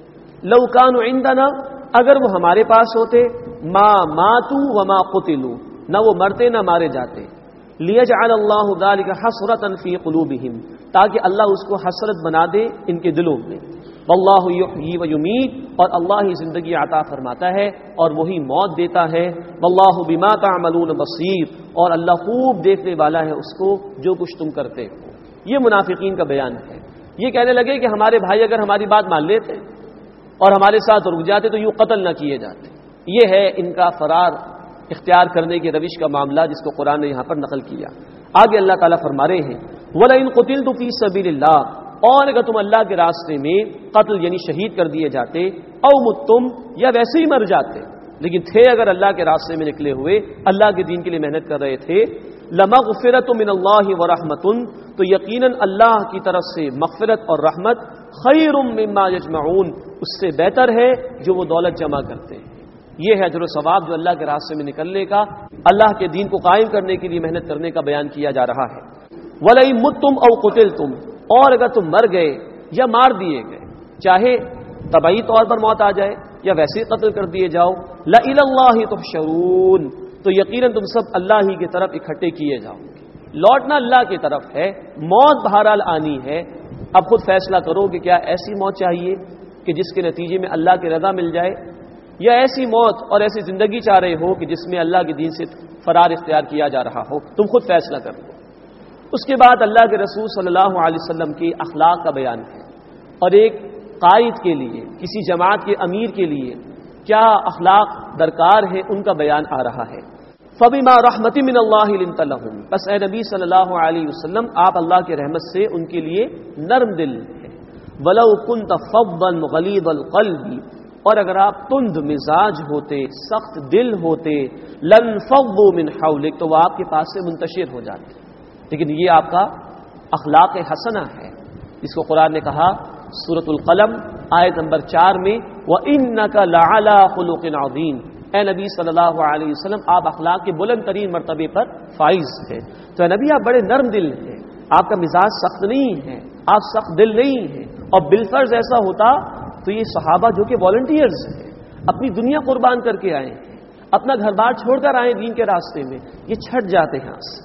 S3: لو کانوا عندنا، اگر وہ ہمارے پاس ہوتے، ما ماتوا وما قتلوا، نہ وہ مرتے نہ مارے جاتے، لیجعل اللہ ذلک حسرۃ فی قلوبہم، تاکہ اللہ اس کو حسرت بنا دے ان کے دلوں میں۔ واللہ یحیی و یمیت، اور اللہ ہی زندگی عطا فرماتا ہے اور وہی موت دیتا ہے۔ واللہ بما تعملون بصیر، اور اللہ خوب دیکھنے والا ہے اس کو جو کچھ تم کرتے ہو۔ یہ منافقین کا بیان ہے۔ یہ کہنے لگے کہ ہمارے بھائی اگر ہماری بات مان لیتے اور ہمارے ساتھ رک جاتے تو یوں قتل نہ کیے جاتے۔ یہ ہے ان کا فرار اختیار کرنے کی روش کا معاملہ جس کو قرآن نے یہاں پر نقل کیا۔ آگے اللہ تعالیٰ فرما رہے ہیں وَلَئِن قُتِلْتُ فِي سَبِيلِ اللَّهِ، اور اگر تم اللہ کے راستے میں قتل یعنی شہید کر دیے جاتے، او متم، یا ویسے ہی مر جاتے لیکن تھے اگر اللہ کے راستے میں نکلے ہوئے، اللہ کے دین کے لیے محنت کر رہے تھے، لَمَغْفِرَةٌ مِّنَ اللَّهِ وَرَحْمَةٌ، تو یقیناً اللہ کی طرف سے مغفرت اور رحمت، خیر مما یجمعون، اس سے بہتر ہے جو وہ دولت جمع کرتے ہیں۔ یہ ہے اجر و ثواب جو اللہ کے راستے میں نکلنے کا، اللہ کے دین کو قائم کرنے کے لیے محنت کرنے کا بیان کیا جا رہا ہے۔ وَلَئِن مُتُّمْ أَوْ قُتِلْتُمْ، اور اگر تم مر گئے یا مار دیے گئے، چاہے طبعی طور پر موت آ جائے یا ویسے قتل کر دیے جاؤ، لَإِلَى اللَّهِ تُحْشَرُونَ، تو یقیناً تم سب اللہ ہی کی طرف اکٹھے کیے جاؤ گے۔ لوٹنا اللہ کی طرف ہے، موت بہرحال آنی ہے۔ اب خود فیصلہ کرو کہ کیا ایسی موت چاہیے کہ جس کے نتیجے میں اللہ کی رضا مل جائے، یا ایسی موت اور ایسی زندگی چاہ رہے ہو کہ جس میں اللہ کے دین سے فرار اختیار کیا جا رہا ہو۔ تم خود فیصلہ کر لو۔ اس کے بعد اللہ کے رسول صلی اللہ علیہ وسلم کی اخلاق کا بیان ہے، اور ایک قائد کے لیے، کسی جماعت کے امیر کے لیے کیا اخلاق درکار ہے ان کا بیان آ رہا ہے۔ فَبِمَا رَحْمَةٍ مِّنَ اللَّهِ لِنْتَ لَهُمْ، بس اے نبی صلی اللہ علیہ وسلم آپ اللہ کی رحمت سے ان کے لیے نرم دل ہیں۔ وَلَوْ كُنْتَ فَظًّا غَلِيظَ الْقَلْبِ، اور اگر آپ تند مزاج ہوتے، سخت دل ہوتے، لَانفَضُّوا مِنْ حَوْلِكَ، تو وہ آپ کے پاس سے منتشر ہو جاتے۔ لیکن یہ آپ کا اخلاق حسنہ ہے جس کو قرآن نے کہا سورۃ القلم آیت نمبر چار میں، وَإِنَّكَ لَعَلَىٰ خُلُقٍ عَظِيمٍ، اے نبی صلی اللہ علیہ وسلم آپ اخلاق کے بلند ترین مرتبے پر فائز ہیں۔ تو اے نبی آپ بڑے نرم دل ہیں، آپ کا مزاج سخت نہیں ہے، آپ سخت دل نہیں ہیں، اور بالفرض ایسا ہوتا تو یہ صحابہ جو کہ والنٹیئرز ہیں، اپنی دنیا قربان کر کے آئے ہیں، اپنا گھر بار چھوڑ کر آئے دین کے راستے میں، یہ چھٹ جاتے ہیں سے۔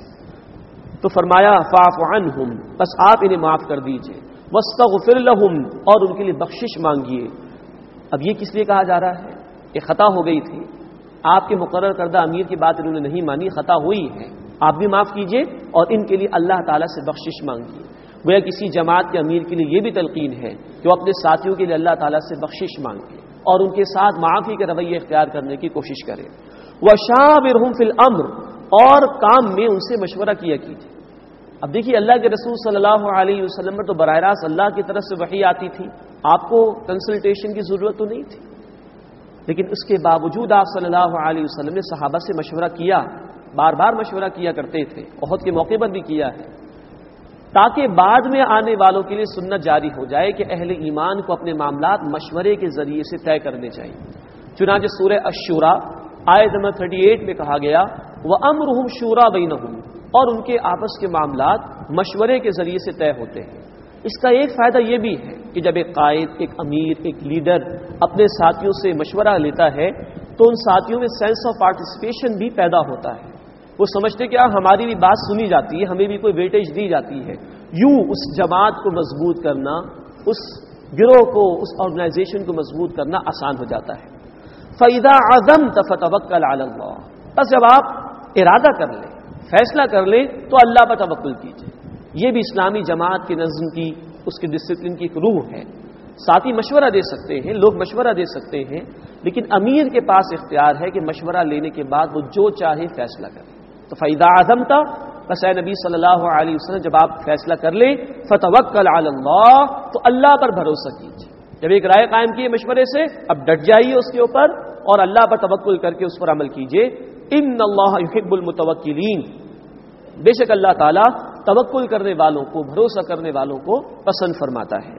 S3: تو فرمایا فاعف عنہم، بس آپ انہیں معاف کر دیجئے، واستغفر لہم، اور ان کے لیے بخشش مانگیے۔ اب یہ کس لیے کہا جا رہا ہے؟ کہ خطا ہو گئی تھی، آپ کے مقرر کردہ امیر کی بات انہوں نے نہیں مانی، خطا ہوئی ہے، آپ بھی معاف کیجئے اور ان کے لیے اللہ تعالیٰ سے بخشش مانگیے۔ گویا کسی جماعت کے امیر کے لیے یہ بھی تلقین ہے کہ وہ اپنے ساتھیوں کے لیے اللہ تعالیٰ سے بخشش مانگے اور ان کے ساتھ معافی کے رویے اختیار کرنے کی کوشش کرے۔ وَشَاوِرْهُمْ فِي الْأَمْرِ، اور کام میں ان سے مشورہ کیا کیجیے۔ اب دیکھیے اللہ کے رسول صلی اللہ علیہ وسلم پر تو براہ راست اللہ کی طرف سے وحی آتی تھی، آپ کو کنسلٹیشن کی ضرورت تو نہیں تھی، لیکن اس کے باوجود آپ صلی اللہ علیہ وسلم نے صحابہ سے مشورہ کیا، بار بار مشورہ کیا کرتے تھے، احد کے موقع پر بھی کیا ہے، تاکہ بعد میں آنے والوں کے لیے سنت جاری ہو جائے کہ اہل ایمان کو اپنے معاملات مشورے کے ذریعے سے طے کرنے چاہیے۔ چنانچہ سورہ الشورى آیت نمبر اڑتیس میں کہا گیا وَأَمْرُهُمْ شُورَى بَيْنَهُمْ، اور ان کے آپس کے معاملات مشورے کے ذریعے سے طے ہوتے ہیں۔ اس کا ایک فائدہ یہ بھی ہے کہ جب ایک قائد، ایک امیر، ایک لیڈر اپنے ساتھیوں سے مشورہ لیتا ہے تو ان ساتھیوں میں سینس آف پارٹیسپیشن بھی پیدا ہوتا ہے، وہ سمجھتے کہ ہماری بھی بات سنی جاتی ہے، ہمیں بھی کوئی ویٹیج دی جاتی ہے۔ یوں اس جماعت کو مضبوط کرنا، اس گروہ کو، اس آرگنائزیشن کو مضبوط کرنا آسان ہو جاتا ہے۔ فَإِذَا عَزَمْتَ فَتَوَكَّلْ عَلَى اللَّهِ، بس جب آپ ارادہ کر لیں، فیصلہ کر لیں تو اللہ پر توکل کیجیے۔ یہ بھی اسلامی جماعت کے نظم کی، اس کے ڈسپلن کی ایک روح ہے۔ ساتھی مشورہ دے سکتے ہیں، لوگ مشورہ دے سکتے ہیں، لیکن امیر کے پاس اختیار ہے کہ مشورہ لینے کے بعد وہ جو چاہے فیصلہ کرے۔ تو فَإِذَا عَزَمْتَ، بس اے نبی صلی اللہ علیہ وسلم جب آپ فیصلہ کر لیں فَتَوَكَّلْ عَلَى اللَّهِ، تو اللہ پر بھروسہ کیجیے۔ جب ایک رائے قائم کیے مشورے سے، اب ڈٹ جائیے اس کے اوپر اور اللہ پر توکل کر کے اس پر عمل کیجیے۔ ان اللہ یحب المتوکلین، بے شک اللہ تعالیٰ توکل کرنے والوں کو، بھروسہ کرنے والوں کو پسند فرماتا ہے۔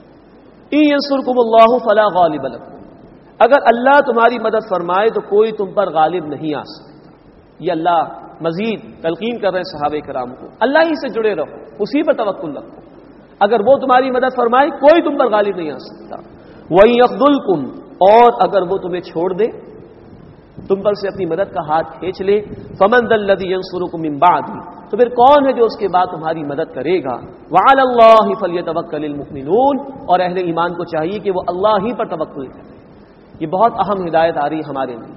S3: ان ینصرکم اللہ فلا غالب لکم، اگر اللہ تمہاری مدد فرمائے تو کوئی تم پر غالب نہیں آ سکتا۔ یہ اللہ مزید تلقین کر رہے ہیں صحابہ کرام کو، اللہ ہی سے جڑے رہو، اسی پر توکل رکھو، اگر وہ تمہاری مدد فرمائے کوئی تم پر غالب نہیں آ سکتا۔ وَإِن يَخْذُلْكُمْ، اور اگر وہ تمہیں چھوڑ دے، تم پر سے اپنی مدد کا ہاتھ کھینچ لے، فَمَنْ ذَا الَّذِي يَنصُرُكُم مِّن بَعْدِهِ، تو پھر کون ہے جو اس کے بعد تمہاری مدد کرے گا؟ وَعَلَى اللَّهِ فَلْيَتَوَكَّلِ الْمُؤْمِنُونَ، اور اہل ایمان کو چاہیے کہ وہ اللہ ہی پر توکل کرے۔ یہ بہت اہم ہدایت آ رہی ہے ہمارے لیے۔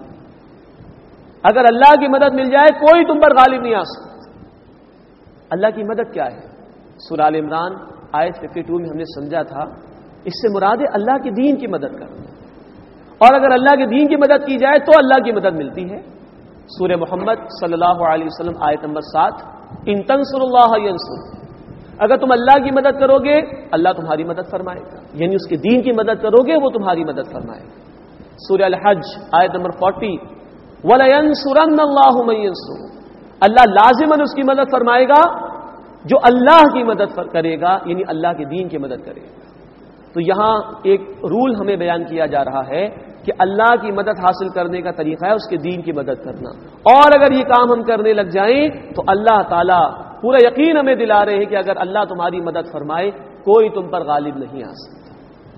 S3: اگر اللہ کی مدد مل جائے کوئی تم پر غالب نہیں آ سکتا۔ اللہ کی مدد کیا ہے؟ سورہ آل عمران آیت باون میں ہم نے سمجھا تھا، اس سے مراد ہے اللہ کے دین کی مدد کرنا، اور اگر اللہ کے دین کی مدد کی جائے تو اللہ کی مدد ملتی ہے۔ سورہ محمد صلی اللہ علیہ وسلم آیت نمبر سات، ان تنصروا اللہ ینصر، اگر تم اللہ کی مدد کرو گے اللہ تمہاری مدد فرمائے گا، یعنی اس کے دین کی مدد کرو گے وہ تمہاری مدد فرمائے گا۔ سورہ الحج آیت نمبر چالیس، وَلَيَنصُرَنَّ اللَّهُ مَن يَنصُرُهُ، اللہ لازماً اس کی مدد فرمائے گا جو اللہ کی مدد کرے گا، یعنی اللہ کے دین کی مدد کرے گا۔ تو یہاں ایک رول ہمیں بیان کیا جا رہا ہے کہ اللہ کی مدد حاصل کرنے کا طریقہ ہے اس کے دین کی مدد کرنا، اور اگر یہ کام ہم کرنے لگ جائیں تو اللہ تعالیٰ پورا یقین ہمیں دلا رہے ہیں کہ اگر اللہ تمہاری مدد فرمائے کوئی تم پر غالب نہیں آ سکتا۔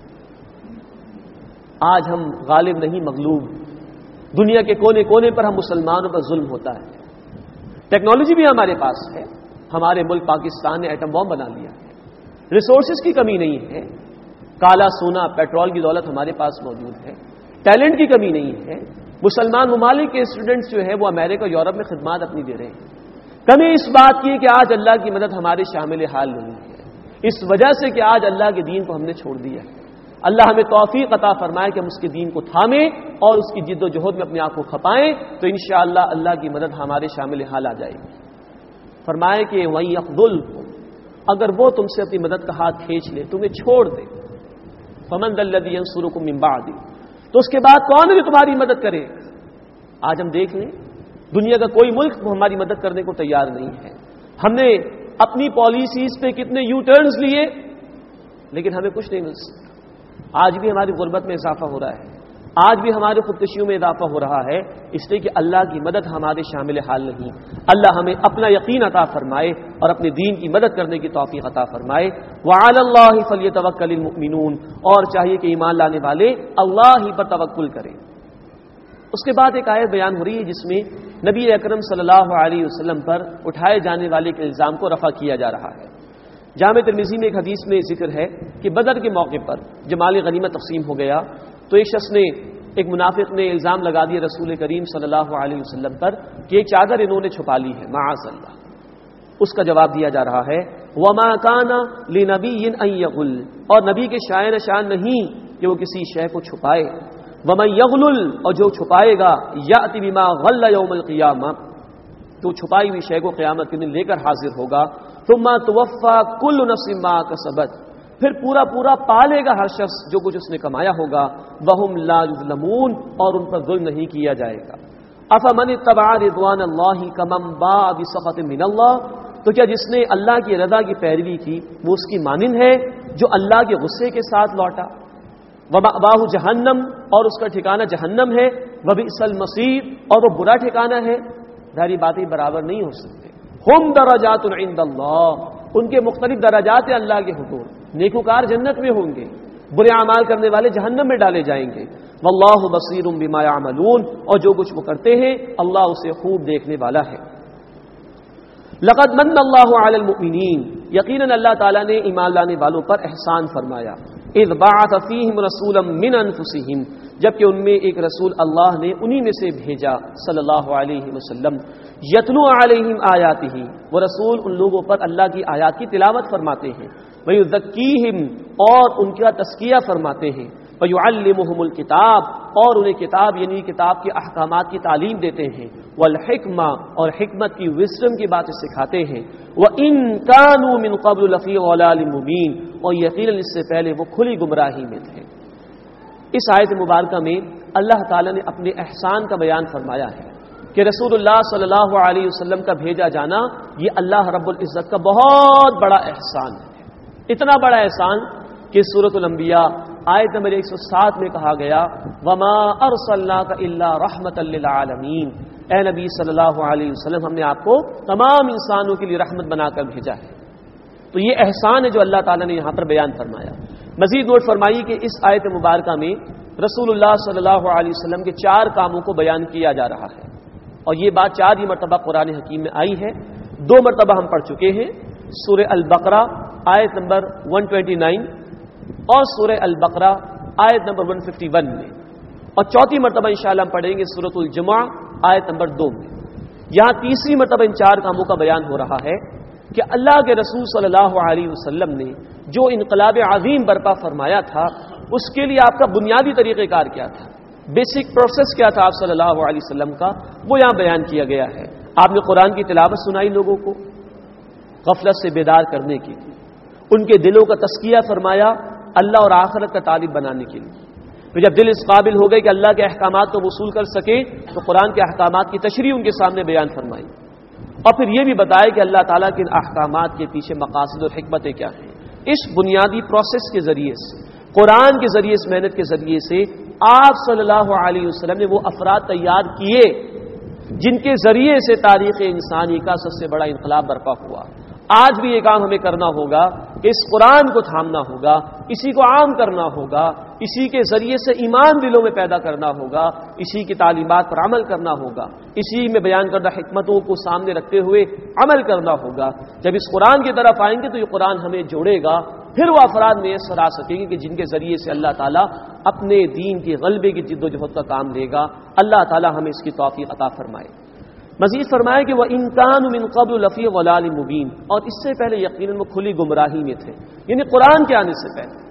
S3: آج ہم غالب نہیں مغلوب، دنیا کے کونے کونے پر ہم مسلمانوں پر ظلم ہوتا ہے۔ ٹیکنالوجی بھی ہمارے پاس ہے، ہمارے ملک پاکستان نے ایٹم بم بنا لیا ہے، ریسورسز کی کمی نہیں ہے، کالا سونا پیٹرول کی دولت ہمارے پاس موجود ہے، ٹیلنٹ کی کمی نہیں ہے، مسلمان ممالک کے اسٹوڈنٹس جو ہے وہ امریکہ اور یورپ میں خدمات اپنی دے رہے ہیں۔ کمی اس بات کی ہے کہ آج اللہ کی مدد ہمارے شامل حال نہیں ہے، اس وجہ سے کہ آج اللہ کے دین کو ہم نے چھوڑ دیا ہے۔ اللہ ہمیں توفیق عطا فرمائے کہ ہم اس کے دین کو تھامیں اور اس کی جد و جہد میں اپنے آپ کو کھپائیں، تو انشاءاللہ اللہ کی مدد ہمارے شامل حال آ جائے گی۔ فرمائے کہ وَإِن يَخْذُلْكُمْ، اگر وہ تم سے اپنی مدد کا ہاتھ کھینچ لے، تمہیں چھوڑ دے، فَمَنْ ذَا الَّذِي يَنصُرُكُم مِّن بَعْدِهِ، تو اس کے بعد کون ہے جو تمہاری مدد کرے؟ آج ہم دیکھ لیں دنیا کا کوئی ملک ہماری مدد کرنے کو تیار نہیں ہے۔ ہم نے اپنی پالیسیز پہ کتنے یو ٹرنز لیے لیکن ہمیں کچھ نہیں مل سکتا۔ آج بھی ہماری غربت میں اضافہ ہو رہا ہے، آج بھی ہماری خودکشیوں میں اضافہ ہو رہا ہے، اس لیے کہ اللہ کی مدد ہمارے شامل حال نہیں۔ اللہ ہمیں اپنا یقین عطا فرمائے اور اپنے دین کی مدد کرنے کی توفیق عطا فرمائے۔ وَعَلَى اللَّهِ فَلْيَتَوَكَّلِ الْمُؤْمِنُونَ، اور چاہیے کہ ایمان لانے والے اللہ ہی پر توکل کریں۔ اس کے بعد ایک آیت بیان ہو رہی ہے جس میں نبی اکرم صلی اللہ علیہ وسلم پر اٹھائے جانے والے کے الزام کو رفع کیا جا رہا ہے۔ جامع ترمذی میں ایک حدیث میں ذکر ہے کہ بدر کے موقع پر جب مال غنیمت تقسیم ہو گیا تو ایک شخص نے، ایک منافق نے الزام لگا دیا رسول کریم صلی اللہ علیہ وسلم پر کہ ایک چادر انہوں نے چھپا لی ہے، معاذ اللہ۔ اس کا جواب دیا جا رہا ہے وَمَا كَانَ لِنَبِيٍّ أَن يَغُلَّ، اور نبی کے شائن شان نہیں کہ وہ کسی شے کو چھپائے۔ وَمَن يَغْلُلْ، اور جو چھپائے گا يَأْتِ بِمَا غَلَّ يَوْمَ الْقِيَامَةِ، تو چھپائی ہوئی شے کو قیامت کے دن لے کر حاضر ہوگا۔ ثُمَّ تُوَفَّى كُلُّ نَفْسٍ مَا كَسَبَتْ، پھر پورا پورا پالے گا ہر شخص جو کچھ اس نے کمایا ہوگا. وَهُمْ لَا يُظْلَمُونَ اور ان پر ظلم نہیں کیا جائے گا. أَفَمَنِ اتَّبَعَ رِضْوَانَ اللَّهِ كَمَنْ بَاءَ بِسَخَطٍ مِّنَ اللَّهِ تو کیا جس نے اللہ کی رضا کی پیروی کی وہ اس کی مانند ہے جو اللہ کے غصے کے ساتھ لوٹا. وَمَأْوَاهُ جَهَنَّمَ اور اس کا ٹھکانہ جہنم ہے. وَبِئْسَ الْمَصِيرُ اور وہ برا ٹھکانہ ہے. ظاہری باتیں برابر نہیں ہو سکتے. ہم درجات عند اللہ ان کے مختلف درجات ہیں اللہ کے حضور. نیکوکار جنت میں ہوں گے, برے اعمال کرنے والے جہنم میں ڈالے جائیں گے. واللہ بصیر بما یعملون اور جو کچھ وہ کرتے ہیں اللہ اسے خوب دیکھنے والا ہے. لقد من اللہ علی المؤمنین یقیناً اللہ تعالیٰ نے ایمان لانے والوں پر احسان فرمایا. اذ بعث فیہم رسولا من انفسہم جبکہ ان میں ایک رسول اللہ نے انہی میں سے بھیجا صلی اللہ علیہ وسلم. یتلو علیہم آیاتہ وہ رسول ان لوگوں پر اللہ کی آیات کی تلاوت فرماتے ہیں. ویزکیہم اور ان کا تزکیہ فرماتے ہیں. ویعلمہم الکتاب اور انہیں کتاب یعنی کتاب کے احکامات کی تعلیم دیتے ہیں. والحکمہ اور حکمت کی وزڈم کی باتیں سکھاتے ہیں. وَإِن كَانُوا مِن قَبْلُ لَفِي ضَلَالٍ مُبِينٍ اور یقیناً اس سے پہلے وہ کھلی گمراہی میں تھے. اس آیت مبارکہ میں اللہ تعالیٰ نے اپنے احسان کا بیان فرمایا ہے کہ رسول اللہ صلی اللہ علیہ وسلم کا بھیجا جانا یہ اللہ رب العزت کا بہت بڑا احسان ہے. اتنا بڑا احسان کہ سورۃ الانبیاء آیت نمبر ایک سو سات میں کہا گیا وما ارسلناک الا رحمۃ للعالمین اے نبی صلی اللہ علیہ وسلم ہم نے آپ کو تمام انسانوں کے لیے رحمت بنا کر بھیجا ہے. تو یہ احسان ہے جو اللہ تعالیٰ نے یہاں پر بیان فرمایا. مزید نوٹ فرمائیے کہ اس آیت مبارکہ میں رسول اللہ صلی اللہ علیہ وسلم کے چار کاموں کو بیان کیا جا رہا ہے اور یہ بات چار ہی مرتبہ قرآن حکیم میں آئی ہے. دو مرتبہ ہم پڑھ چکے ہیں سورہ البقرہ آیت نمبر ایک سو انیس اور سورہ البقرہ آیت نمبر ایک سو اکیاون میں, اور چوتھی مرتبہ انشاءاللہ ہم پڑھیں گے سورۃ الجمعہ آیت نمبر دو میں. یہاں تیسری مرتبہ ان چار کاموں کا بیان ہو رہا ہے کہ اللہ کے رسول صلی اللہ علیہ وسلم نے جو انقلاب عظیم برپا فرمایا تھا اس کے لیے آپ کا بنیادی طریقہ کار کیا تھا, بیسک پروسیس کیا تھا آپ صلی اللہ علیہ وسلم کا, وہ یہاں بیان کیا گیا ہے. آپ نے قرآن کی تلاوت سنائی لوگوں کو غفلت سے بیدار کرنے کے لیے, ان کے دلوں کا تزکیہ فرمایا اللہ اور آخرت کا طالب بنانے کے لیے. پھر جب دل اس قابل ہو گئے کہ اللہ کے احکامات کو وصول کر سکے تو قرآن کے احکامات کی تشریح ان کے سامنے بیان فرمائی, اور پھر یہ بھی بتایا کہ اللہ تعالیٰ کے احکامات کے پیچھے مقاصد اور حکمتیں کیا ہیں. اس بنیادی پروسیس کے ذریعے سے, قرآن کے ذریعے, اس محنت کے ذریعے سے آپ صلی اللہ علیہ وسلم نے وہ افراد تیار کیے جن کے ذریعے سے تاریخ انسانی کا سب سے بڑا انقلاب برپا ہوا. آج بھی یہ کام ہمیں کرنا ہوگا کہ اس قرآن کو تھامنا ہوگا, اسی کو عام کرنا ہوگا, اسی کے ذریعے سے ایمان دلوں میں پیدا کرنا ہوگا, اسی کی تعلیمات پر عمل کرنا ہوگا, اسی میں بیان کردہ حکمتوں کو سامنے رکھتے ہوئے عمل کرنا ہوگا. جب اس قرآن کی طرف آئیں گے تو یہ قرآن ہمیں جوڑے گا, پھر وہ افراد میسر آ سکیں گے کہ جن کے ذریعے سے اللہ تعالیٰ اپنے دین کی غلبے کی جد و جہد کا کام لے گا. اللہ تعالیٰ ہمیں اس کی توفیق عطا فرمائے. مزید فرمایا کہ وہ انکان من قبل لفی ضلال مبین اور اس سے پہلے یقیناً وہ کھلی گمراہی میں تھے, یعنی قرآن کے آنے سے پہلے.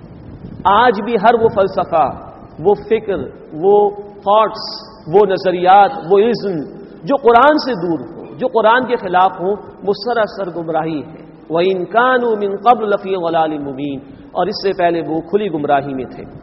S3: آج بھی ہر وہ فلسفہ, وہ فکر, وہ تھاٹس, وہ نظریات, وہ علم جو قرآن سے دور ہو, جو قرآن کے خلاف ہوں, وہ سراسر گمراہی ہے. وَإِن كَانُوا مِن قَبْلُ لَفِي ضَلَالٍ مُبِينٍ اور اس سے پہلے وہ کھلی گمراہی میں تھے.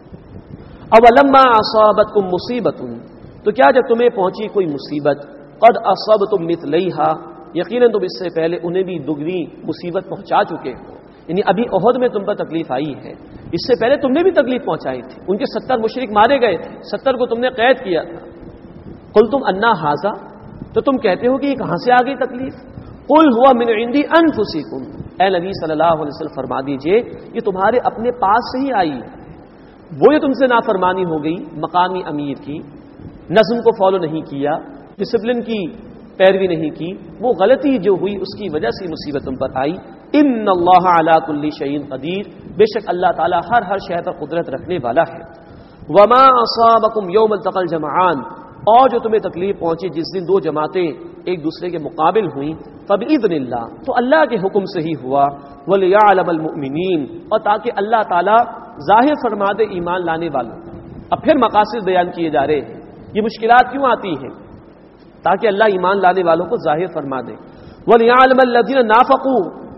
S3: أَوَلَمَّا أَصَابَتْكُم مُّصِيبَةٌ تو کیا جب تمہیں پہنچی کوئی مصیبت, قَدْ أَصَبْتُم مِّثْلَيْهَا یقیناً تم اس سے پہلے انہیں بھی دگنی مصیبت پہنچا چکے ہو. یعنی ابھی احد میں تم پر تکلیف آئی ہے, اس سے پہلے تم نے بھی تکلیف پہنچائی تھی. ان کے ستر مشرک مارے گئے تھے, ستر کو تم نے قید کیا تھا. قُلْتُمْ أَنَّا هَٰذَا تو تم کہتے ہو کہ یہ کہاں سے آ گئی تکلیف. قُلْ هُوَ مِنْ عِنْدِ أَنفُسِكُمْ اے نبی صلی اللہ علیہ وسلم فرما دیجئے یہ تمہارے اپنے پاس سے ہی آئی ہے. وہ یہ تم سے نافرمانی ہو گئی مقامی امیر کی, نظم کو فالو نہیں کیا, ڈسپلن کی پیروی نہیں کی, وہ غلطی جو ہوئی اس کی وجہ سے مصیبت تم پر آئی. ان اللہ علی کل شیء قدیر بے شک اللہ تعالی ہر ہر شے پر قدرت رکھنے والا ہے. وما اصابکم یوم التقى الجمعان اور جو تمہیں تکلیف پہنچی جس دن دو جماعتیں ایک دوسرے کے مقابل ہوئیں, فبإذن اللہ تو اللہ کے حکم سے ہی ہوا. ولیعلم المؤمنین اور تاکہ اللہ تعالی ظاہر فرما دے ایمان لانے والوں. اب پھر مقاصد بیان کیے جا رہے ہیں. یہ مشکلات کیوں آتی ہیں؟ تاکہ اللہ ایمان لانے والوں کو ظاہر فرما دے. وَلِيَعْلَمَ الَّذِينَ نَافَقُوا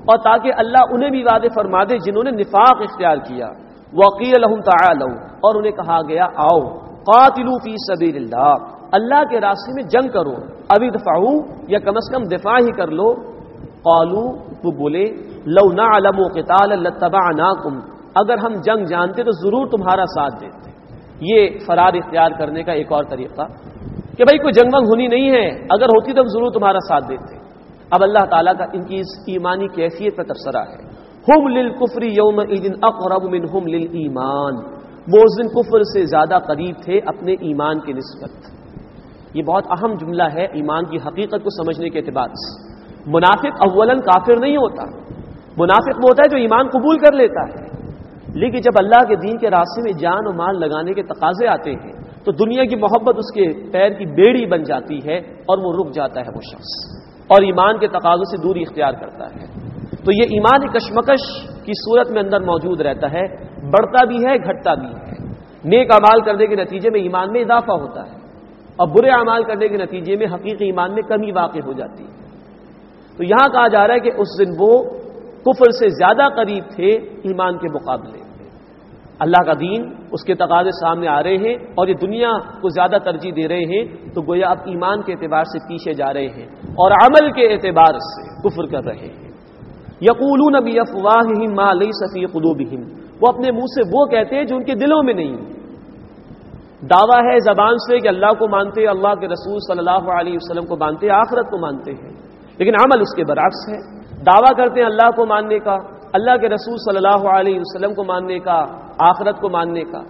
S3: اور تاکہ اللہ انہیں بھی وعدے فرما دے جنہوں نے نفاق اختیار کیا. وقیل لهم تعالوا، اور انہیں کہا گیا آؤ قاتلوا فی سبیل اللہ، اللہ کے راستے میں جنگ کرو. ابھی دفعوا، یا کم از کم دفاع ہی کر لو. قالوا، وہ بولے لو نعلم قتالا لاتبعناکم، اگر ہم جنگ جانتے تو ضرور تمہارا ساتھ دیتے. یہ فرار اختیار کرنے کا ایک اور طریقہ کہ بھائی کوئی جنگ ونگ ہونی نہیں ہے، اگر ہوتی تو ہم ضرور تمہارا ساتھ دیتے. اب اللہ تعالیٰ کا ان کی اس ایمانی کیفیت پر تبصرہ ہے. ہم للکفر یومئذ اقرب منہم للایمان، وہ اس دن کفر سے زیادہ قریب تھے اپنے ایمان کی نسبت. یہ بہت اہم جملہ ہے ایمان کی حقیقت کو سمجھنے کے اعتبار سے. منافق اولاً کافر نہیں ہوتا، منافق وہ ہوتا ہے جو ایمان قبول کر لیتا ہے، لیکن جب اللہ کے دین کے راستے میں جان و مال لگانے کے تقاضے آتے ہیں تو دنیا کی محبت اس کے پیر کی بیڑی بن جاتی ہے اور وہ رک جاتا ہے وہ شخص، اور ایمان کے تقاضوں سے دوری اختیار کرتا ہے. تو یہ ایمان کشمکش کی صورت میں اندر موجود رہتا ہے، بڑھتا بھی ہے گھٹتا بھی ہے. نیک اعمال کرنے کے نتیجے میں ایمان میں اضافہ ہوتا ہے، اور برے اعمال کرنے کے نتیجے میں حقیقی ایمان میں کمی واقع ہو جاتی ہے. تو یہاں کہا جا رہا ہے کہ اس دن وہ کفر سے زیادہ قریب تھے ایمان کے مقابلے. اللہ کا دین، اس کے تقاضے سامنے آ رہے ہیں اور یہ دنیا کو زیادہ ترجیح دے رہے ہیں، تو گویا اب ایمان کے اعتبار سے پیچھے جا رہے ہیں اور عمل کے اعتبار سے کفر کر رہے ہیں. یقولون بافواہہم ما لیس فی قلوبہم، وہ اپنے منہ سے وہ کہتے ہیں جو ان کے دلوں میں نہیں. دعویٰ ہے زبان سے کہ اللہ کو مانتے، اللہ کے رسول صلی اللہ علیہ وسلم کو مانتے، آخرت کو مانتے ہیں، لیکن عمل اس کے برعکس ہے. دعویٰ کرتے ہیں اللہ کو ماننے کا، اللہ کے رسول صلی اللہ علیہ وسلم کو ماننے کا، آخرت کو ماننے کا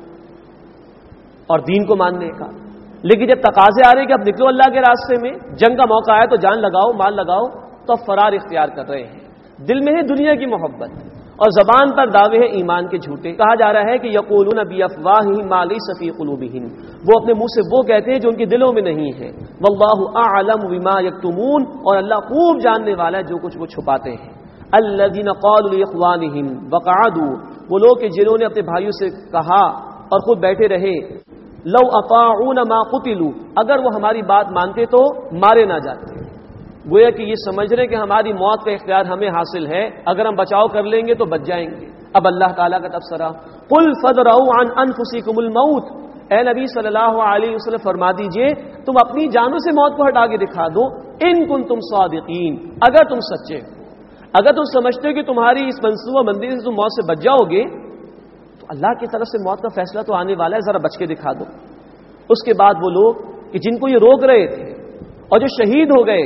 S3: اور دین کو ماننے کا، لیکن جب تقاضے آ رہے ہیں کہ اب نکلو اللہ کے راستے میں، جنگ کا موقع آیا تو جان لگاؤ، مال لگاؤ، تو اب فرار اختیار کر رہے ہیں. دل میں ہے دنیا کی محبت اور زبان پر دعوے ہیں ایمان کے جھوٹے. کہا جا رہا ہے کہ یقولون بافواہہم ما لیس فی قلوبہم، وہ اپنے منہ سے وہ کہتے ہیں جو ان کے دلوں میں نہیں ہے. واللہ اعلم بما یکتمون، اور اللہ خوب جاننے والا ہے جو کچھ وہ چھپاتے ہیں. الذین قالوا لاخوانہم وقعدوا، وہ لوگ کہ جنہوں نے اپنے بھائیوں سے کہا اور خود بیٹھے رہے، لو اطاعونا ما قتلوا، اگر وہ ہماری بات مانتے تو مارے نہ جاتے. گویا کہ یہ سمجھ رہے کہ ہماری موت کا اختیار ہمیں حاصل ہے، اگر ہم بچاؤ کر لیں گے تو بچ جائیں گے. اب اللہ تعالیٰ کا تبصرہ، قل فادرؤوا عن انفسکم الموت، اے نبی صلی اللہ علیہ وسلم فرما دیجئے تم اپنی جانوں سے موت کو ہٹا کے دکھا دو، ان کنتم صادقین، اگر تم سچے ہو، اگر تم سمجھتے ہو کہ تمہاری اس منصوبہ بندی سے تم موت سے بچ جاؤ گے تو اللہ کی طرف سے موت کا فیصلہ تو آنے والا ہے، ذرا بچ کے دکھا دو. اس کے بعد وہ لوگ کہ جن کو یہ روک رہے تھے اور جو شہید ہو گئے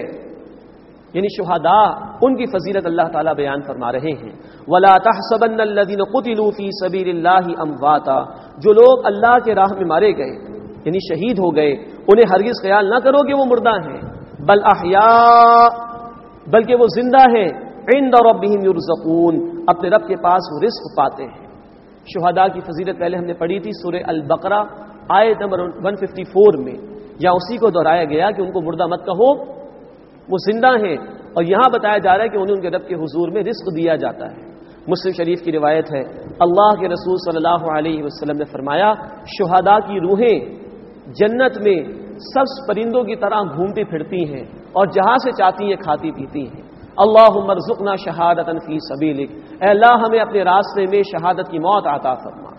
S3: یعنی شہداء، ان کی فضیلت اللہ تعالیٰ بیان فرما رہے ہیں. وَلَا تَحْسَبَنَّ الَّذِينَ قُتِلُوا فِي سَبِيلِ اللَّهِ أَمْوَاتًا، جو لوگ اللہ کے راہ میں مارے گئے یعنی شہید ہو گئے، انہیں ہرگز خیال نہ کرو کہ وہ مردہ ہیں، بل احیاء، بلکہ وہ زندہ ہیں، عند ربهم يرزقون، اپنے رب کے پاس وہ رزق پاتے ہیں. شہداء کی فضیلت پہلے ہم نے پڑھی تھی سورہ البقرہ آیت نمبر ایک سو چون میں، یا اسی کو دہرایا گیا کہ ان کو مردہ مت کہو، وہ زندہ ہیں. اور یہاں بتایا جا رہا ہے کہ انہیں ان کے رب کے حضور میں رزق دیا جاتا ہے. مسلم شریف کی روایت ہے، اللہ کے رسول صلی اللہ علیہ وسلم نے فرمایا، شہداء کی روحیں جنت میں سبز پرندوں کی طرح گھومتی پھرتی ہیں اور جہاں سے چاہتی ہیں کھاتی پیتی ہیں. اللہم ارزقنا شہادۃ فی سبیلک، اے اللہ ہمیں اپنے راستے میں شہادت کی موت عطا فرما.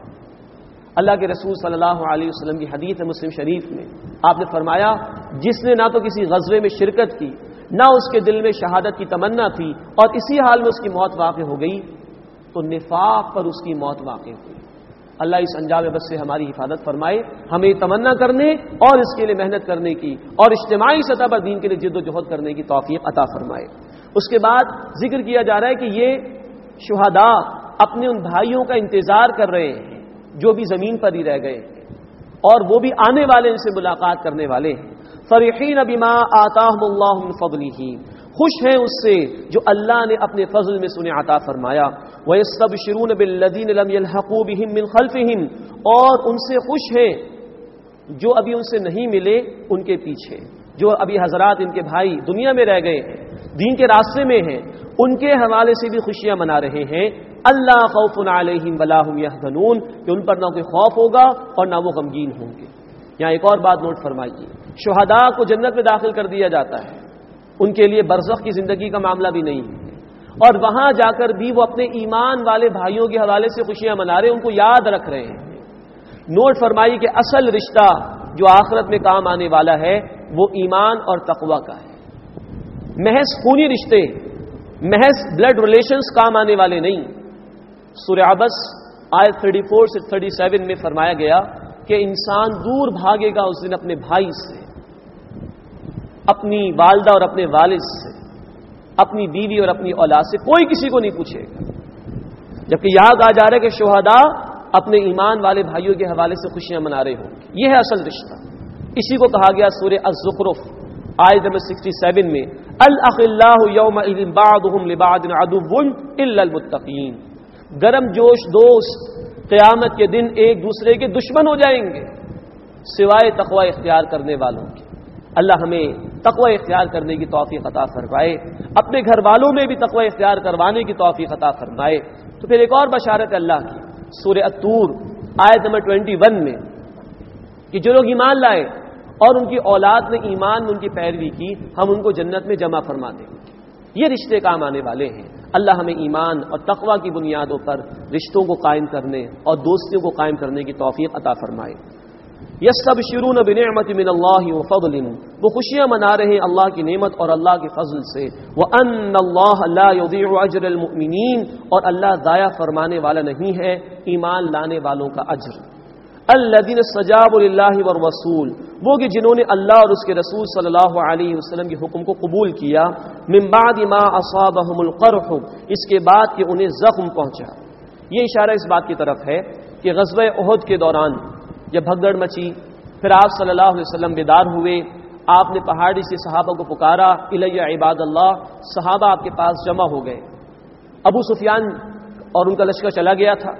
S3: اللہ کے رسول صلی اللہ علیہ وسلم کی حدیث ہے مسلم شریف میں، آپ نے فرمایا، جس نے نہ تو کسی غزوے میں شرکت کی، نہ اس کے دل میں شہادت کی تمنا تھی، اور اسی حال میں اس کی موت واقع ہو گئی، تو نفاق پر اس کی موت واقع ہوئی. اللہ اس انجام بس سے ہماری حفاظت فرمائے، ہمیں تمنا کرنے اور اس کے لیے محنت کرنے کی اور اجتماعی سطح پر دین کے لیے جد و جہد کرنے کی توفیق عطا فرمائے. اس کے بعد ذکر کیا جا رہا ہے کہ یہ شہداء اپنے ان بھائیوں کا انتظار کر رہے ہیں جو بھی زمین پر ہی رہ گئے ہیں، اور وہ بھی آنے والے ان سے ملاقات کرنے والے ہیں. فرحین بما آتاہم اللہ من فضلہ، خوش ہیں اس سے جو اللہ نے اپنے فضل میں انہیں عطا فرمایا. وَيَسْتَبْشِرُونَ بِالَّذِينَ لَمْ يَلْحَقُوا بِهِم مِّن خَلْفِهِمْ، اور ان سے خوش ہیں جو ابھی ان سے نہیں ملے ان کے پیچھے، جو ابھی حضرات ان کے بھائی دنیا میں رہ گئے ہیں، دین کے راستے میں ہیں، ان کے حوالے سے بھی خوشیاں منا رہے ہیں. اللہ خوف علیہم ولا هم يحزنون، کہ ان پر نہ کوئی خوف ہوگا اور نہ وہ غمگین ہوں گے. یہاں ایک اور بات نوٹ فرمائیے، شہداء کو جنت میں داخل کر دیا جاتا ہے، ان کے لیے برزخ کی زندگی کا معاملہ بھی نہیں ہے، اور وہاں جا کر بھی وہ اپنے ایمان والے بھائیوں کے حوالے سے خوشیاں منا رہے ہیں، ان کو یاد رکھ رہے ہیں۔ نوٹ فرمائیے کہ اصل رشتہ جو آخرت میں کام آنے والا ہے وہ ایمان اور تقوی کا ہے۔ محض خونی رشتے، محض بلڈ ریلیشنز کام آنے والے نہیں۔ سورہ عبس آیت چوتیس سے سینتیس میں فرمایا گیا کہ انسان دور بھاگے گا اس دن اپنے بھائی سے، اپنی والدہ اور اپنے والد سے، اپنی بیوی اور اپنی اولاد سے، کوئی کسی کو نہیں پوچھے گا۔ جبکہ یہاں کہا جا رہا ہے کہ شہداء اپنے ایمان والے بھائیوں کے حوالے سے خوشیاں منا رہے ہوں۔ یہ ہے اصل رشتہ۔ اسی کو کہا گیا سورہ الزخرف آیت نمبر سکسٹی سیون میں، الاخلاء یومئذ بعضهم لبعض عدو الا المتقین، گرم جوش دوست قیامت کے دن ایک دوسرے کے دشمن ہو جائیں گے سوائے تقوی اختیار کرنے والوں کے۔ اللہ ہمیں تقوی اختیار کرنے کی توفیق عطا فرمائے، اپنے گھر والوں میں بھی تقوی اختیار کروانے کی توفیق عطا فرمائے۔ تو پھر ایک اور بشارت اللہ کی سورہ الطور آیت نمبر اکیس میں کہ جو لوگ ایمان لائے اور ان کی اولاد نے ایمان میں ان کی پیروی کی، ہم ان کو جنت میں جمع فرما دیں گے۔ یہ رشتے کام آنے والے ہیں۔ اللہ ہمیں ایمان اور تقوی کی بنیادوں پر رشتوں کو قائم کرنے اور دوستیوں کو قائم کرنے کی توفیق عطا فرمائے۔ یستبشرون بنعمت من اللہ وفضل، وہ خوشیاں منا رہے ہیں اللہ کی نعمت اور اللہ کے فضل سے۔ وان اللہ لا یضیع اجر المؤمنین، اور اللہ ضائع فرمانے والا نہیں ہے ایمان لانے والوں کا اجر۔ الذین استجابوا للہ والرسول، وہ کہ جنہوں نے اللہ اور اس کے رسول صلی اللہ علیہ وسلم کے حکم کو قبول کیا، من بعد ما اصابهم القرح، اس کے بعد کہ انہیں زخم پہنچا۔ یہ اشارہ اس بات کی طرف ہے کہ غزوہ احد کے دوران جب بھگدڑ مچی، پھر آپ صلی اللہ علیہ وسلم بیدار ہوئے، آپ نے پہاڑی سے صحابہ کو پکارا، الی عباد اللہ، صحابہ آپ کے پاس جمع ہو گئے۔ ابو سفیان اور ان کا لشکر چلا گیا تھا۔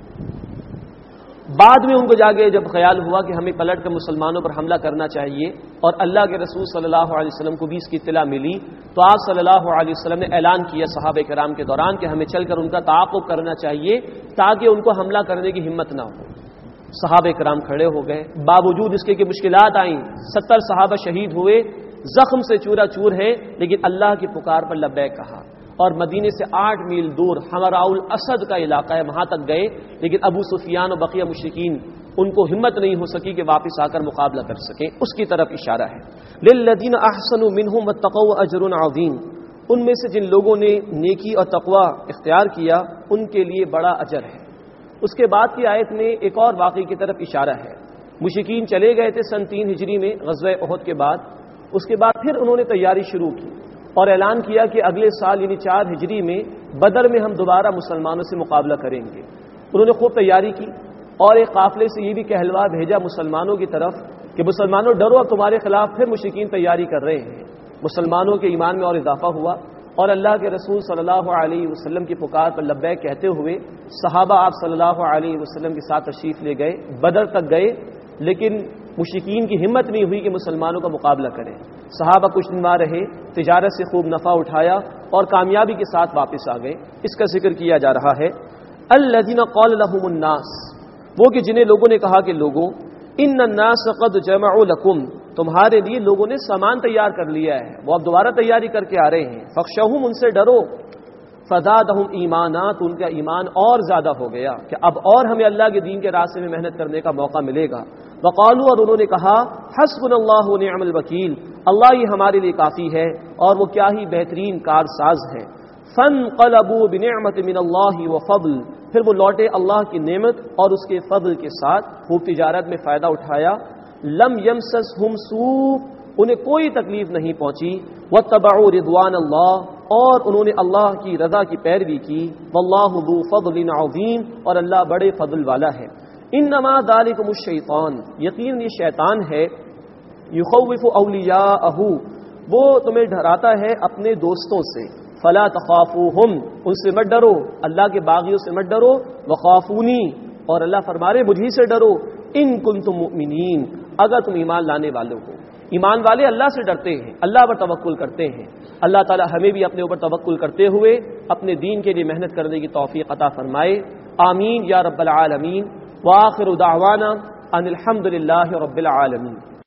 S3: بعد میں ان کو جا کے جب خیال ہوا کہ ہمیں پلٹ کر مسلمانوں پر حملہ کرنا چاہیے اور اللہ کے رسول صلی اللہ علیہ وسلم کو بھی اس کی اطلاع ملی، تو آپ صلی اللہ علیہ وسلم نے اعلان کیا صحابہ کرام کے دوران کہ ہمیں چل کر ان کا تعاقب کرنا چاہیے تاکہ ان کو حملہ کرنے کی ہمت نہ ہو۔ صحابہ کرام کھڑے ہو گئے، باوجود اس کے کہ مشکلات آئیں، ستر صحابہ شہید ہوئے، زخم سے چورا چور ہیں، لیکن اللہ کی پکار پر لبیک کہا، اور مدینے سے آٹھ میل دور حمراء الاسد کا علاقہ ہے، وہاں تک گئے، لیکن ابو سفیان اور بقیہ مشرکین ان کو ہمت نہیں ہو سکی کہ واپس آ کر مقابلہ کر سکیں۔ اس کی طرف اشارہ ہے۔ للذین احسنوا منہم واتقوا اجر عظیم، ان میں سے جن لوگوں نے نیکی اور تقوی اختیار کیا ان کے لیے بڑا اجر ہے۔ اس کے بعد کی آیت میں ایک اور واقعے کی طرف اشارہ ہے۔ مشرکین چلے گئے تھے سن تین ہجری میں غزوہ احد کے بعد، اس کے بعد پھر انہوں نے تیاری شروع کی اور اعلان کیا کہ اگلے سال یعنی چار ہجری میں بدر میں ہم دوبارہ مسلمانوں سے مقابلہ کریں گے۔ انہوں نے خوب تیاری کی اور ایک قافلے سے یہ بھی کہلوا بھیجا مسلمانوں کی طرف کہ مسلمانوں ڈرو، اب تمہارے خلاف پھر مشرکین تیاری کر رہے ہیں۔ مسلمانوں کے ایمان میں اور اضافہ ہوا اور اللہ کے رسول صلی اللہ علیہ وسلم کی پکار پر لبیک کہتے ہوئے صحابہ آپ صلی اللہ علیہ وسلم کے ساتھ تشریف لے گئے، بدر تک گئے، لیکن مشرکین کی ہمت نہیں ہوئی کہ مسلمانوں کا مقابلہ کریں۔ صحابہ کچھ دن وہاں رہے، تجارت سے خوب نفع اٹھایا اور کامیابی کے ساتھ واپس آ گئے۔ اس کا ذکر کیا جا رہا ہے۔ الذین قال لهم الناس، وہ کہ جنہیں لوگوں نے کہا کہ لوگوں، ان الناس قد جمعوا لکم، تمہارے لیے لوگوں نے سامان تیار کر لیا ہے، وہ اب دوبارہ تیاری کر کے آ رہے ہیں، فخشوہم، ان سے ڈرو، فزادہم ایمانا، تو ان کا ایمان اور زیادہ ہو گیا کہ اب اور ہمیں اللہ کے دین کے راستے میں محنت کرنے کا موقع ملے گا۔ وقالوا، اور انہوں نے کہا، حسبنا اللہ ونعم الوکیل، اللہ یہ ہمارے لیے کافی ہے اور وہ کیا ہی بہترین کارساز ہے۔ فانقلبوا بنعمت من اللہ وفضل، پھر وہ لوٹے اللہ کی نعمت اور اس کے فضل کے ساتھ، خوب تجارت میں فائدہ اٹھایا۔ لم یمسسہم سوء، انہیں کوئی تکلیف نہیں پہنچی۔ واتبعوا رضوان اللہ، اور انہوں نے اللہ کی رضا کی پیروی کی۔ واللہ ذو فضل عظیم، اور اللہ بڑے فضل والا ہے۔ انما ذالکم الشیطان، یقین یہ شیطان ہے، یخوف اولیاءہ، وہ تمہیں ڈراتا ہے اپنے دوستوں سے۔ فلا تخافوہم، ان سے مت ڈرو، اللہ کے باغیوں سے مت ڈرو۔ وخافونی، اور اللہ فرما رہے مجھی سے ڈرو۔ ان کنتم مؤمنین، اگر تم ایمان لانے والوں ہو۔ ایمان والے اللہ سے ڈرتے ہیں، اللہ پر توکل کرتے ہیں۔ اللہ تعالی ہمیں بھی اپنے اوپر توکل کرتے ہوئے اپنے دین کے لیے محنت کرنے کی توفیق عطا فرمائے۔ آمین یا رب العالمین۔ وآخر دعوانا ان الحمد للہ رب العالمین۔